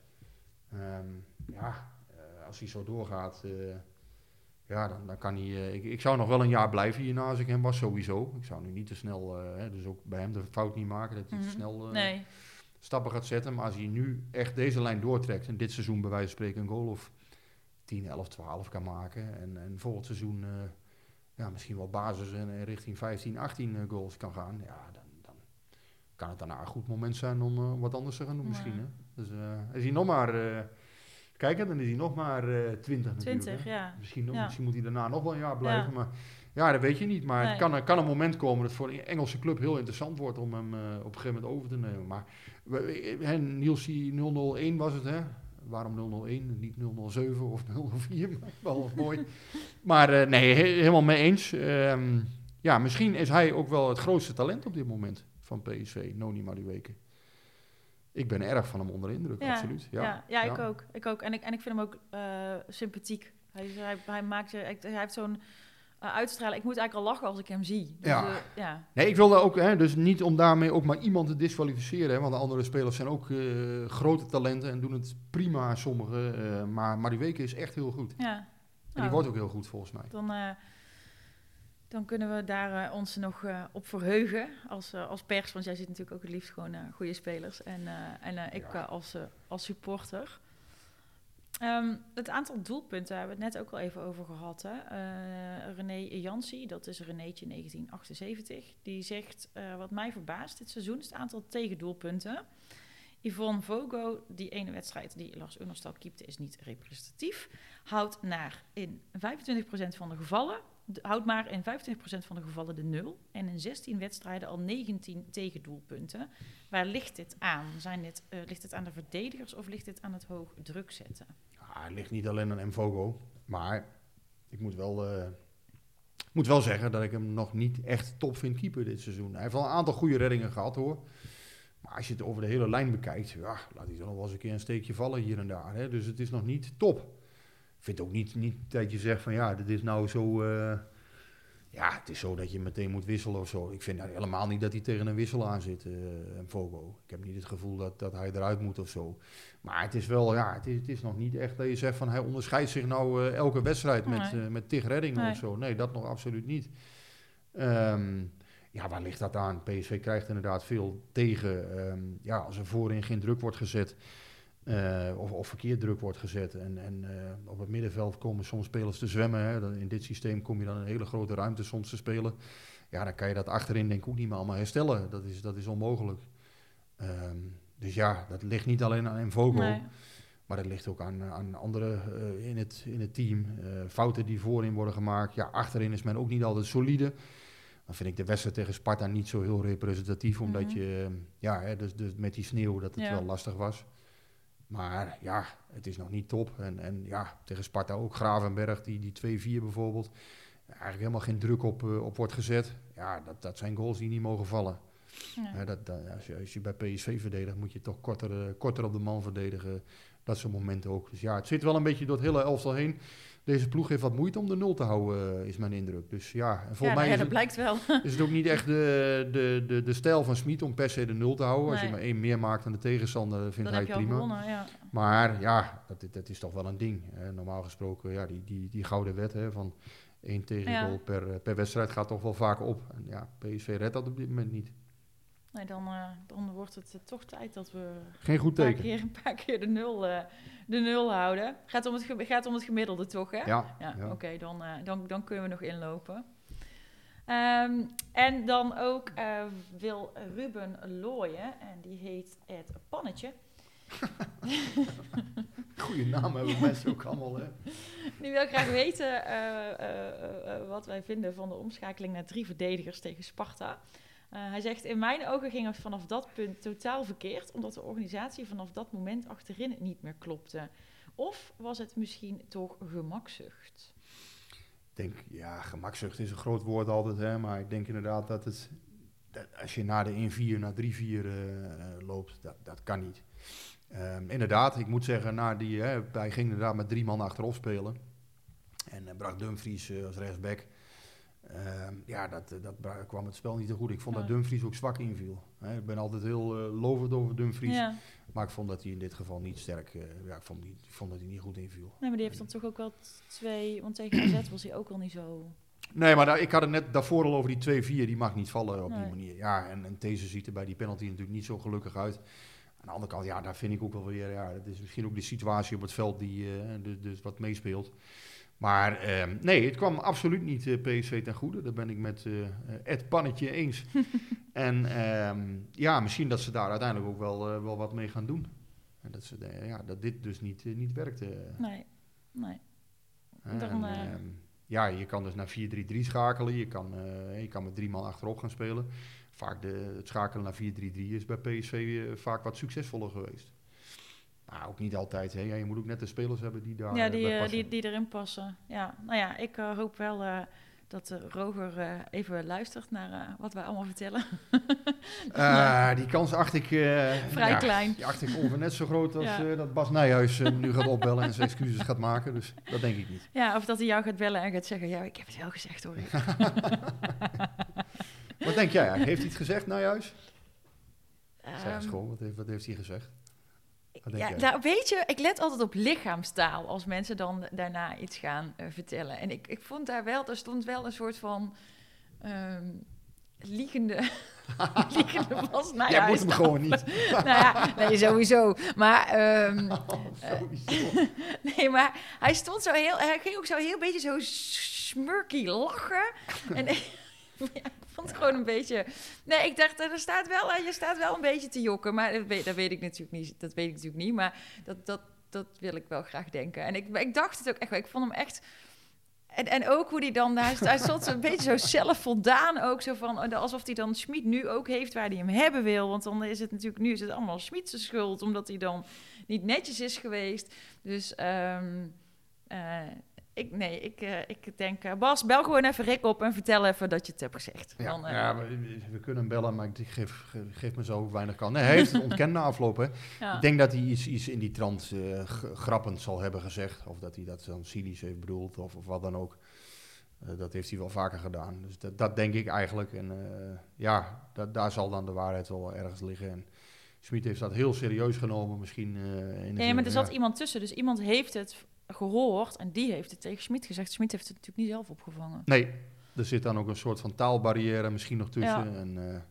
Um, ja, uh, als hij zo doorgaat, uh, ja, dan, dan kan hij... Uh, ik, ik zou nog wel een jaar blijven hierna als ik hem was, sowieso. Ik zou nu niet te snel, uh, hè, dus ook bij hem de fout niet maken, dat hij mm-hmm. te snel uh, nee. stappen gaat zetten. Maar als hij nu echt deze lijn doortrekt en dit seizoen bij wijze van spreken een goal of tien, elf, twaalf kan maken. En, en volgend seizoen uh, ja, misschien wel basis en richting vijftien, achttien uh, goals kan gaan. Ja, dan, dan kan het daarna een goed moment zijn om uh, wat anders te gaan doen ja. misschien. Hè? Dus uh, is hij nog maar... Uh, kijk, dan is hij nog maar uh, twintig natuurlijk. twintig, ja. Misschien, nog, ja. misschien moet hij daarna nog wel een jaar blijven. Ja. Maar ja, dat weet je niet. Maar nee. het kan, kan een moment komen dat voor een Engelse club heel interessant wordt om hem uh, op een gegeven moment over te nemen. Maar he, Niels, nul nul één was het, hè? Waarom nul nul één, niet nul nul zeven of nul nul vier? Wel mooi. Maar uh, nee, he, helemaal mee eens. Um, ja, misschien is hij ook wel het grootste talent op dit moment van P S V, Noni Madueke. Ik ben erg van hem onder indruk, ja, absoluut. Ja, ja, ja, ja, ik ook. Ik ook. En, ik, en ik vind hem ook uh, sympathiek. Hij, hij, hij, maakt, hij, hij heeft zo'n uh, uitstraling. Ik moet eigenlijk al lachen als ik hem zie. Dus, ja. Uh, ja. Nee, ik wilde ook, hè, dus niet om daarmee ook maar iemand te disqualificeren. Hè, want de andere spelers zijn ook uh, grote talenten en doen het prima, sommigen. Uh, maar Madueke is echt heel goed. Ja. En die oh. wordt ook heel goed, volgens mij. Dan... Uh, Dan kunnen we daar uh, ons nog uh, op verheugen als, uh, als pers. Want jij ziet natuurlijk ook het liefst gewoon uh, goede spelers. En, uh, en uh, ik ja. uh, als, uh, als supporter. Um, het aantal doelpunten hebben we het net ook al even over gehad. Hè? Uh, René Jansie, dat is Renéetje negentien achtenzeventig. Die zegt, uh, wat mij verbaast dit seizoen is het aantal tegendoelpunten. Yvonne Vogo, die ene wedstrijd die Lars Unerstal keepte, is niet representatief. Houdt naar in vijfentwintig procent van de gevallen... houdt maar in vijfentwintig procent van de gevallen de nul. En in zestien wedstrijden al negentien tegendoelpunten. Waar ligt dit aan? Zijn dit, uh, ligt het aan de verdedigers of ligt dit aan het hoog druk zetten? Ja, het ligt niet alleen aan Mvogo. Maar ik moet wel, uh, moet wel zeggen dat ik hem nog niet echt top vind keeper dit seizoen. Hij heeft wel een aantal goede reddingen gehad hoor. Maar als je het over de hele lijn bekijkt, ja, laat hij dan nog wel eens een keer een steekje vallen hier en daar. Hè? Dus het is nog niet top. Ik vind ook niet, niet dat je zegt van ja, dit is nou zo... Uh, ja, het is zo dat je meteen moet wisselen of zo. Ik vind nou helemaal niet dat hij tegen een wissel aan zit, uh, Mvogo. Ik heb niet het gevoel dat, dat hij eruit moet of zo. Maar het is wel, ja, het is, het is nog niet echt dat je zegt van hij onderscheidt zich nou uh, elke wedstrijd met, nee. uh, met tig reddingen nee. of zo. Nee, dat nog absoluut niet. Um, Ja, waar ligt dat aan? P S V krijgt inderdaad veel tegen. Um, ja, als er voorin geen druk wordt gezet, uh, of, of verkeerd druk wordt gezet. En, en uh, op het middenveld komen soms spelers te zwemmen. Hè. Dan in dit systeem kom je dan in een hele grote ruimte soms te spelen. Ja, dan kan je dat achterin denk ik ook niet meer allemaal herstellen. Dat is, dat is onmogelijk. Um, dus ja, dat ligt niet alleen aan Vogel. Nee. Maar dat ligt ook aan, aan anderen uh, in, het, in het team. Uh, fouten die voorin worden gemaakt. Ja, achterin is men ook niet altijd solide. Dan vind ik de wedstrijd tegen Sparta niet zo heel representatief. Omdat mm-hmm. je, uh, ja, hè, dus, dus met die sneeuw dat het ja. wel lastig was. Maar ja, het is nog niet top. En, en ja, tegen Sparta ook Gravenberg, die, die twee vier bijvoorbeeld. Eigenlijk helemaal geen druk op, uh, op wordt gezet. Ja, dat, dat zijn goals die niet mogen vallen. Ja. Uh, dat, dat, als, je, als je bij P S V verdedigt, moet je toch korter, uh, korter op de man verdedigen. Dat soort momenten ook. Dus ja, het zit wel een beetje door het hele elftal heen. Deze ploeg heeft wat moeite om de nul te houden, uh, is mijn indruk. Dus ja, en volgens ja, mij ja, is, dat het, blijkt wel. is het ook niet echt de, de, de, de stijl van Smit om per se de nul te houden. Nee. Als je maar één meer maakt dan de tegenstander, vindt dan hij het prima. Gewonnen, ja. Maar ja, dat, dat is toch wel een ding. Hè. Normaal gesproken, ja, die, die, die gouden wet hè, van één tegengoal ja. per, per wedstrijd gaat toch wel vaak op. En ja, P S V redt dat op dit moment niet. Nee, dan, uh, dan wordt het uh, toch tijd dat we Geen goed een, paar teken. Keer, een paar keer de nul, uh, de nul houden. Gaat om het, ge- gaat om het gemiddelde toch, hè? Ja. ja, ja. Oké, okay, dan, uh, dan, dan kunnen we nog inlopen. Um, en dan ook uh, wil Ruben Looyen, en die heet het Pannetje. Goeie naam hebben mensen ook allemaal, hè? Die wil graag weten uh, uh, uh, wat wij vinden van de omschakeling naar drie verdedigers tegen Sparta. Uh, hij zegt, in mijn ogen ging het vanaf dat punt totaal verkeerd, omdat de organisatie vanaf dat moment achterin niet meer klopte. Of was het misschien toch gemakzucht? Ik denk, ja, gemakzucht is een groot woord altijd, hè, maar ik denk inderdaad dat het, dat als je naar de één vier, naar drie vier uh, loopt, dat, dat kan niet. Um, inderdaad, ik moet zeggen, na die, hè, hij ging inderdaad met drie man achterop spelen. En uh, bracht Dumfries uh, als rechtsback. Um, ja, dat, dat kwam het spel niet te goed. Ik vond ja. dat Dumfries ook zwak inviel. He, ik ben altijd heel uh, lovend over Dumfries. Ja. Maar ik vond dat hij in dit geval niet sterk... Uh, ja, ik vond, niet, ik vond dat hij niet goed inviel. Nee, maar die heeft dan toch ook wel twee... Want tegen A Z was hij ook al niet zo... Nee, maar daar, ik had het net daarvoor al over die twee vier. Die mag niet vallen op nee. die manier. Ja, en, en deze ziet er bij die penalty natuurlijk niet zo gelukkig uit. Aan de andere kant, ja, daar vind ik ook wel weer... Ja, dat is misschien ook de situatie op het veld die uh, dus, dus wat meespeelt. Maar um, nee, het kwam absoluut niet uh, P S V ten goede. Daar ben ik met uh, Ed Pannetje eens. En um, ja, misschien dat ze daar uiteindelijk ook wel, uh, wel wat mee gaan doen. En dat, ze, uh, ja, dat dit dus niet, uh, niet werkte. Nee, nee. Uh, Dan, en, uh, um, ja, je kan dus naar vier drie drie schakelen. Je kan, uh, je kan met drie man achterop gaan spelen. Vaak de, het schakelen naar vier drie drie is bij P S V uh, vaak wat succesvoller geweest. Nou, ook niet altijd. Hè. Ja, je moet ook net de spelers hebben die daar ja, die, bij passen. Die, die erin passen. Ja, nou ja, ik uh, hoop wel uh, dat uh, Roger uh, even luistert naar uh, wat wij allemaal vertellen. uh, die kans acht ik... Uh, Vrij ja, klein. Die acht ik ongeveer net zo groot als ja. uh, dat Bas Nijhuis uh, nu gaat opbellen en zijn excuses gaat maken. Dus dat denk ik niet. Ja, of dat hij jou gaat bellen en gaat zeggen, ja, ik heb het wel gezegd hoor. Wat denk jij? Heeft hij het gezegd, Nijhuis? Um, zeg eens gewoon, wat heeft, wat heeft hij gezegd? Ja, nou, weet je, ik let altijd op lichaamstaal als mensen dan daarna iets gaan uh, vertellen. En ik, ik vond daar wel, er stond wel een soort van um, liegende, liegende was. Nou, Jij ja, moet hem gewoon niet. nou ja, nee, sowieso. Maar, um, oh, sowieso. Uh, nee, maar hij stond zo heel, hij ging ook zo heel beetje zo smurky lachen. En ja, ik vond het gewoon een beetje... Nee, ik dacht, er staat wel, je staat wel een beetje te jokken. Maar dat weet, dat weet ik natuurlijk niet. Dat weet ik natuurlijk niet. Maar dat, dat, dat wil ik wel graag denken. En ik, ik dacht het ook echt wel. Ik vond hem echt... En, en ook hoe hij dan... Hij, hij stond een beetje zo zelfvoldaan ook. Zo van, alsof hij dan Smit nu ook heeft waar hij hem hebben wil. Want dan is het natuurlijk... Nu is het allemaal Smits schuld. Omdat hij dan niet netjes is geweest. Dus... Um, uh, Ik, nee, ik, uh, ik denk... Uh, Bas, bel gewoon even Rick op en vertel even dat je het hebt gezegd. Ja, Dan, uh, ja we, we kunnen hem bellen, maar ik geef, geef me zo weinig kans. Nee, hij heeft het ontkend na afloop. Hè. Ja. Ik denk dat hij iets, iets in die trant uh, g- grappend zal hebben gezegd. Of dat hij dat dan cynisch heeft bedoeld, of, of wat dan ook. Uh, dat heeft hij wel vaker gedaan. Dus dat, dat denk ik eigenlijk. En uh, ja, dat, daar zal dan de waarheid wel ergens liggen. En Smit heeft dat heel serieus genomen, misschien. Uh, in de ja, maar er zat ja. iemand tussen. Dus iemand heeft het gehoord en die heeft het tegen Smit gezegd. Smit heeft het natuurlijk niet zelf opgevangen. Nee, er zit dan ook een soort van taalbarrière misschien nog tussen. Ja. En, uh,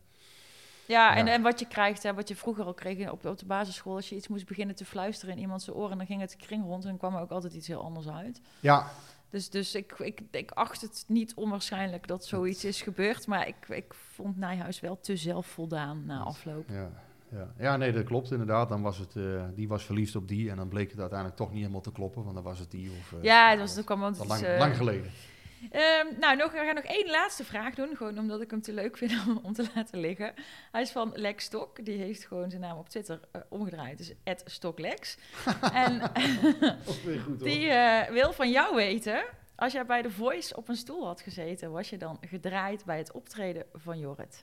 Ja, en, Ja. en wat je krijgt, hè, wat je vroeger al kreeg op, op de basisschool, als je iets moest beginnen te fluisteren in iemand zijn oren, dan ging het kring rond en dan kwam er ook altijd iets heel anders uit. ja, Dus, dus ik, ik, ik acht het niet onwaarschijnlijk dat zoiets is gebeurd, maar ik, ik vond Nijhuis wel te zelfvoldaan na afloop. ja, ja. ja, nee, dat klopt inderdaad. Dan was het, uh, die was verliefd op die en dan bleek het uiteindelijk toch niet helemaal te kloppen, want dan was het die. Of, uh, Ja, dat was ook kwam want al het is, lang, eh, lang geleden. Ehm, nou, nog, we gaan nog één laatste vraag doen. Gewoon omdat ik hem te leuk vind om, om te laten liggen. Hij is van Lex Stok. Die heeft gewoon zijn naam op Twitter uh, omgedraaid. Dus at StokLex. En Weer goed, hoor. die uh, wil van jou weten... Als jij bij The Voice op een stoel had gezeten... was je dan gedraaid bij het optreden van Jorrit?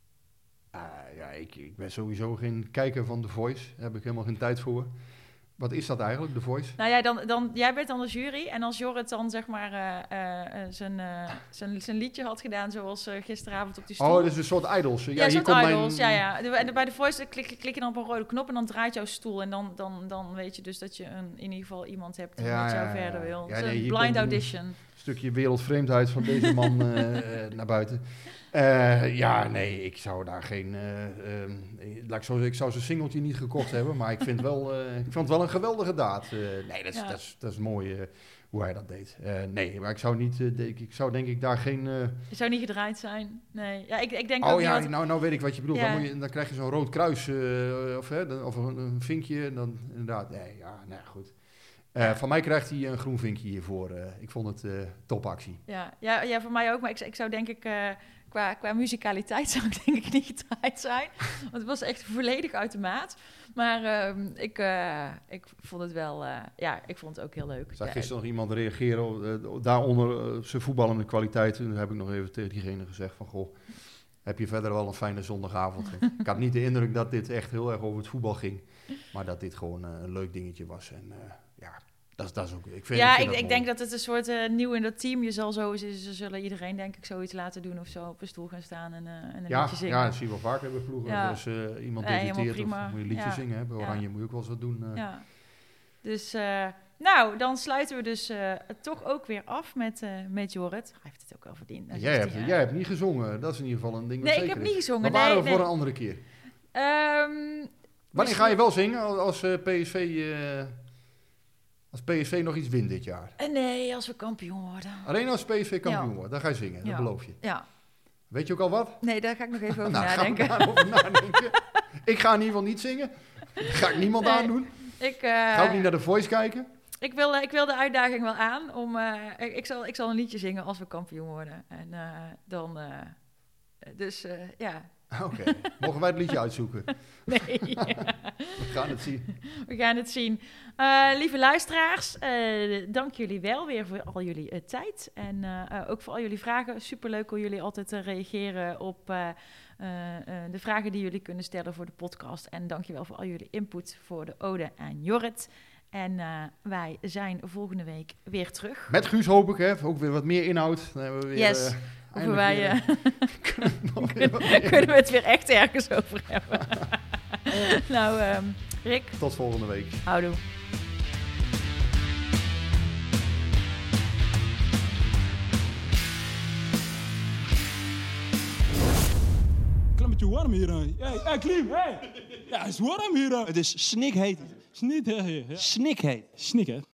Uh, ja, ik, ik ben sowieso geen kijker van The Voice. Daar heb ik helemaal geen tijd voor. Wat is dat eigenlijk, The Voice? Nou ja, dan, dan, jij bent dan de jury. En als Jorrit dan zeg maar uh, uh, zijn, uh, zijn, zijn liedje had gedaan... zoals uh, gisteravond op die stoel... Oh, dat is een soort idols. Ja, Ja, hier soort komt idols, mijn... ja, ja. En bij de Voice klik, klik je dan op een rode knop en dan draait jouw stoel. En dan, dan, dan weet je dus dat je een, in ieder geval iemand hebt die Ja, met jou ja, ja. verder wil. Ja, Het is nee, een hier blind komt een- audition. stukje wereldvreemdheid van deze man uh, naar buiten. Uh, ja, nee, ik zou daar geen... Uh, um, laat ik, zo, ik zou zijn singeltje niet gekocht hebben, maar ik vind, wel, uh, ik vond het wel een geweldige daad. Uh, nee, dat is, Ja. dat is, dat is mooi uh, hoe hij dat deed. Uh, nee, maar ik zou niet... Uh, denk, ik zou denk ik daar geen... Uh... Je zou niet gedraaid zijn. Nee. Ja, ik, ik denk ook Oh niet ja, wat- nou, nou weet ik wat je bedoelt. Ja. Dan, moet je, dan krijg je zo'n rood kruis uh, of, hè, dan- of een, een vinkje. En dan inderdaad, nee, ja, nou ja, goed. Uh, van mij krijgt hij een groen vinkje hiervoor. Uh, ik vond het uh, topactie. Ja, ja, ja, voor mij ook. Maar ik, ik zou denk ik... Uh, Qua, qua muzikaliteit zou ik denk ik niet gedraaid zijn. Want het was echt volledig uit de maat. Maar uh, ik, uh, ik vond het wel... Uh, ja, ik vond het ook heel leuk. Ik zag Ja, gisteren nog iemand reageren, uh, daaronder uh, zijn voetballende kwaliteit. Toen heb ik nog even tegen diegene gezegd van... Goh, heb je verder wel een fijne zondagavond. Ik had niet de indruk dat dit echt heel erg over het voetbal ging. Maar dat dit gewoon uh, een leuk dingetje was. En uh, ja... Dat is, dat is ook, ik vind, ja, ik, vind ik, dat ik mooi. denk dat het een soort uh, nieuw in dat team. Je zal zo, ze, ze zullen iedereen denk ik zoiets laten doen of zo op een stoel gaan staan en, uh, en een Ja, liedje zingen. ja, dat zie je wel vaker bij ploegen. Ja. Als uh, iemand Nee, helemaal debuteert prima. of moet je een liedje Ja. zingen. Hè? Bij Oranje Ja. moet je ook wel eens wat doen. Uh. Ja. Dus, uh, nou, dan sluiten we dus uh, het toch ook weer af met, uh, met Jorrit. Hij heeft het ook wel verdiend. Dat is Jij, die, hebt, hè? jij hebt niet gezongen. Dat is in ieder geval een ding wat Nee, ik zeker heb is. niet gezongen. Maar waren Nee, we voor nee. een andere keer. Um, Wanneer ga je wel zingen als, als uh, P S V... Uh, als P S V nog iets wint dit jaar? uh, nee, als we kampioen worden. Alleen als P S V kampioen Ja. wordt. Dan ga je zingen, Ja. dat beloof je. Ja. Weet je ook al wat? Nee, daar ga ik nog even over Nou, gaan we nadenken. daarover nadenken. Ik ga in ieder geval niet zingen. Dat ga ik niemand Nee. aandoen. Ik, uh, Ga ook niet naar de Voice kijken. ik, wil, ik wil de uitdaging wel aan. Om, uh, ik, ik, zal, ik zal een liedje zingen als we kampioen worden. En uh, dan... Uh, dus uh, ja... Oké, okay. Mogen wij het liedje uitzoeken? Nee. We gaan het zien. We gaan het zien. Uh, lieve luisteraars, uh, dank jullie wel weer voor al jullie uh, tijd. En uh, uh, ook voor al jullie vragen. Superleuk hoe jullie altijd uh, reageren op uh, uh, uh, de vragen die jullie kunnen stellen voor de podcast. En dankjewel voor al jullie input voor de ode aan Jorrit. En uh, wij zijn volgende week weer terug. Met Guus hoop ik, hè. Ook weer wat meer inhoud. Dan hebben we weer, Yes. Uh, Hoeven wij, weer, uh, kunnen, we nog weer wat meer- kunnen we het weer echt ergens over hebben. Nou, um, Rick, Tot volgende week. houdoe. Klein beetje warm hier. Hé, hey, hey, Klim, hey. Ja, het is warm hier. Het is snikheet. Snik, hè? Ja. Snikheet. Snik, hè?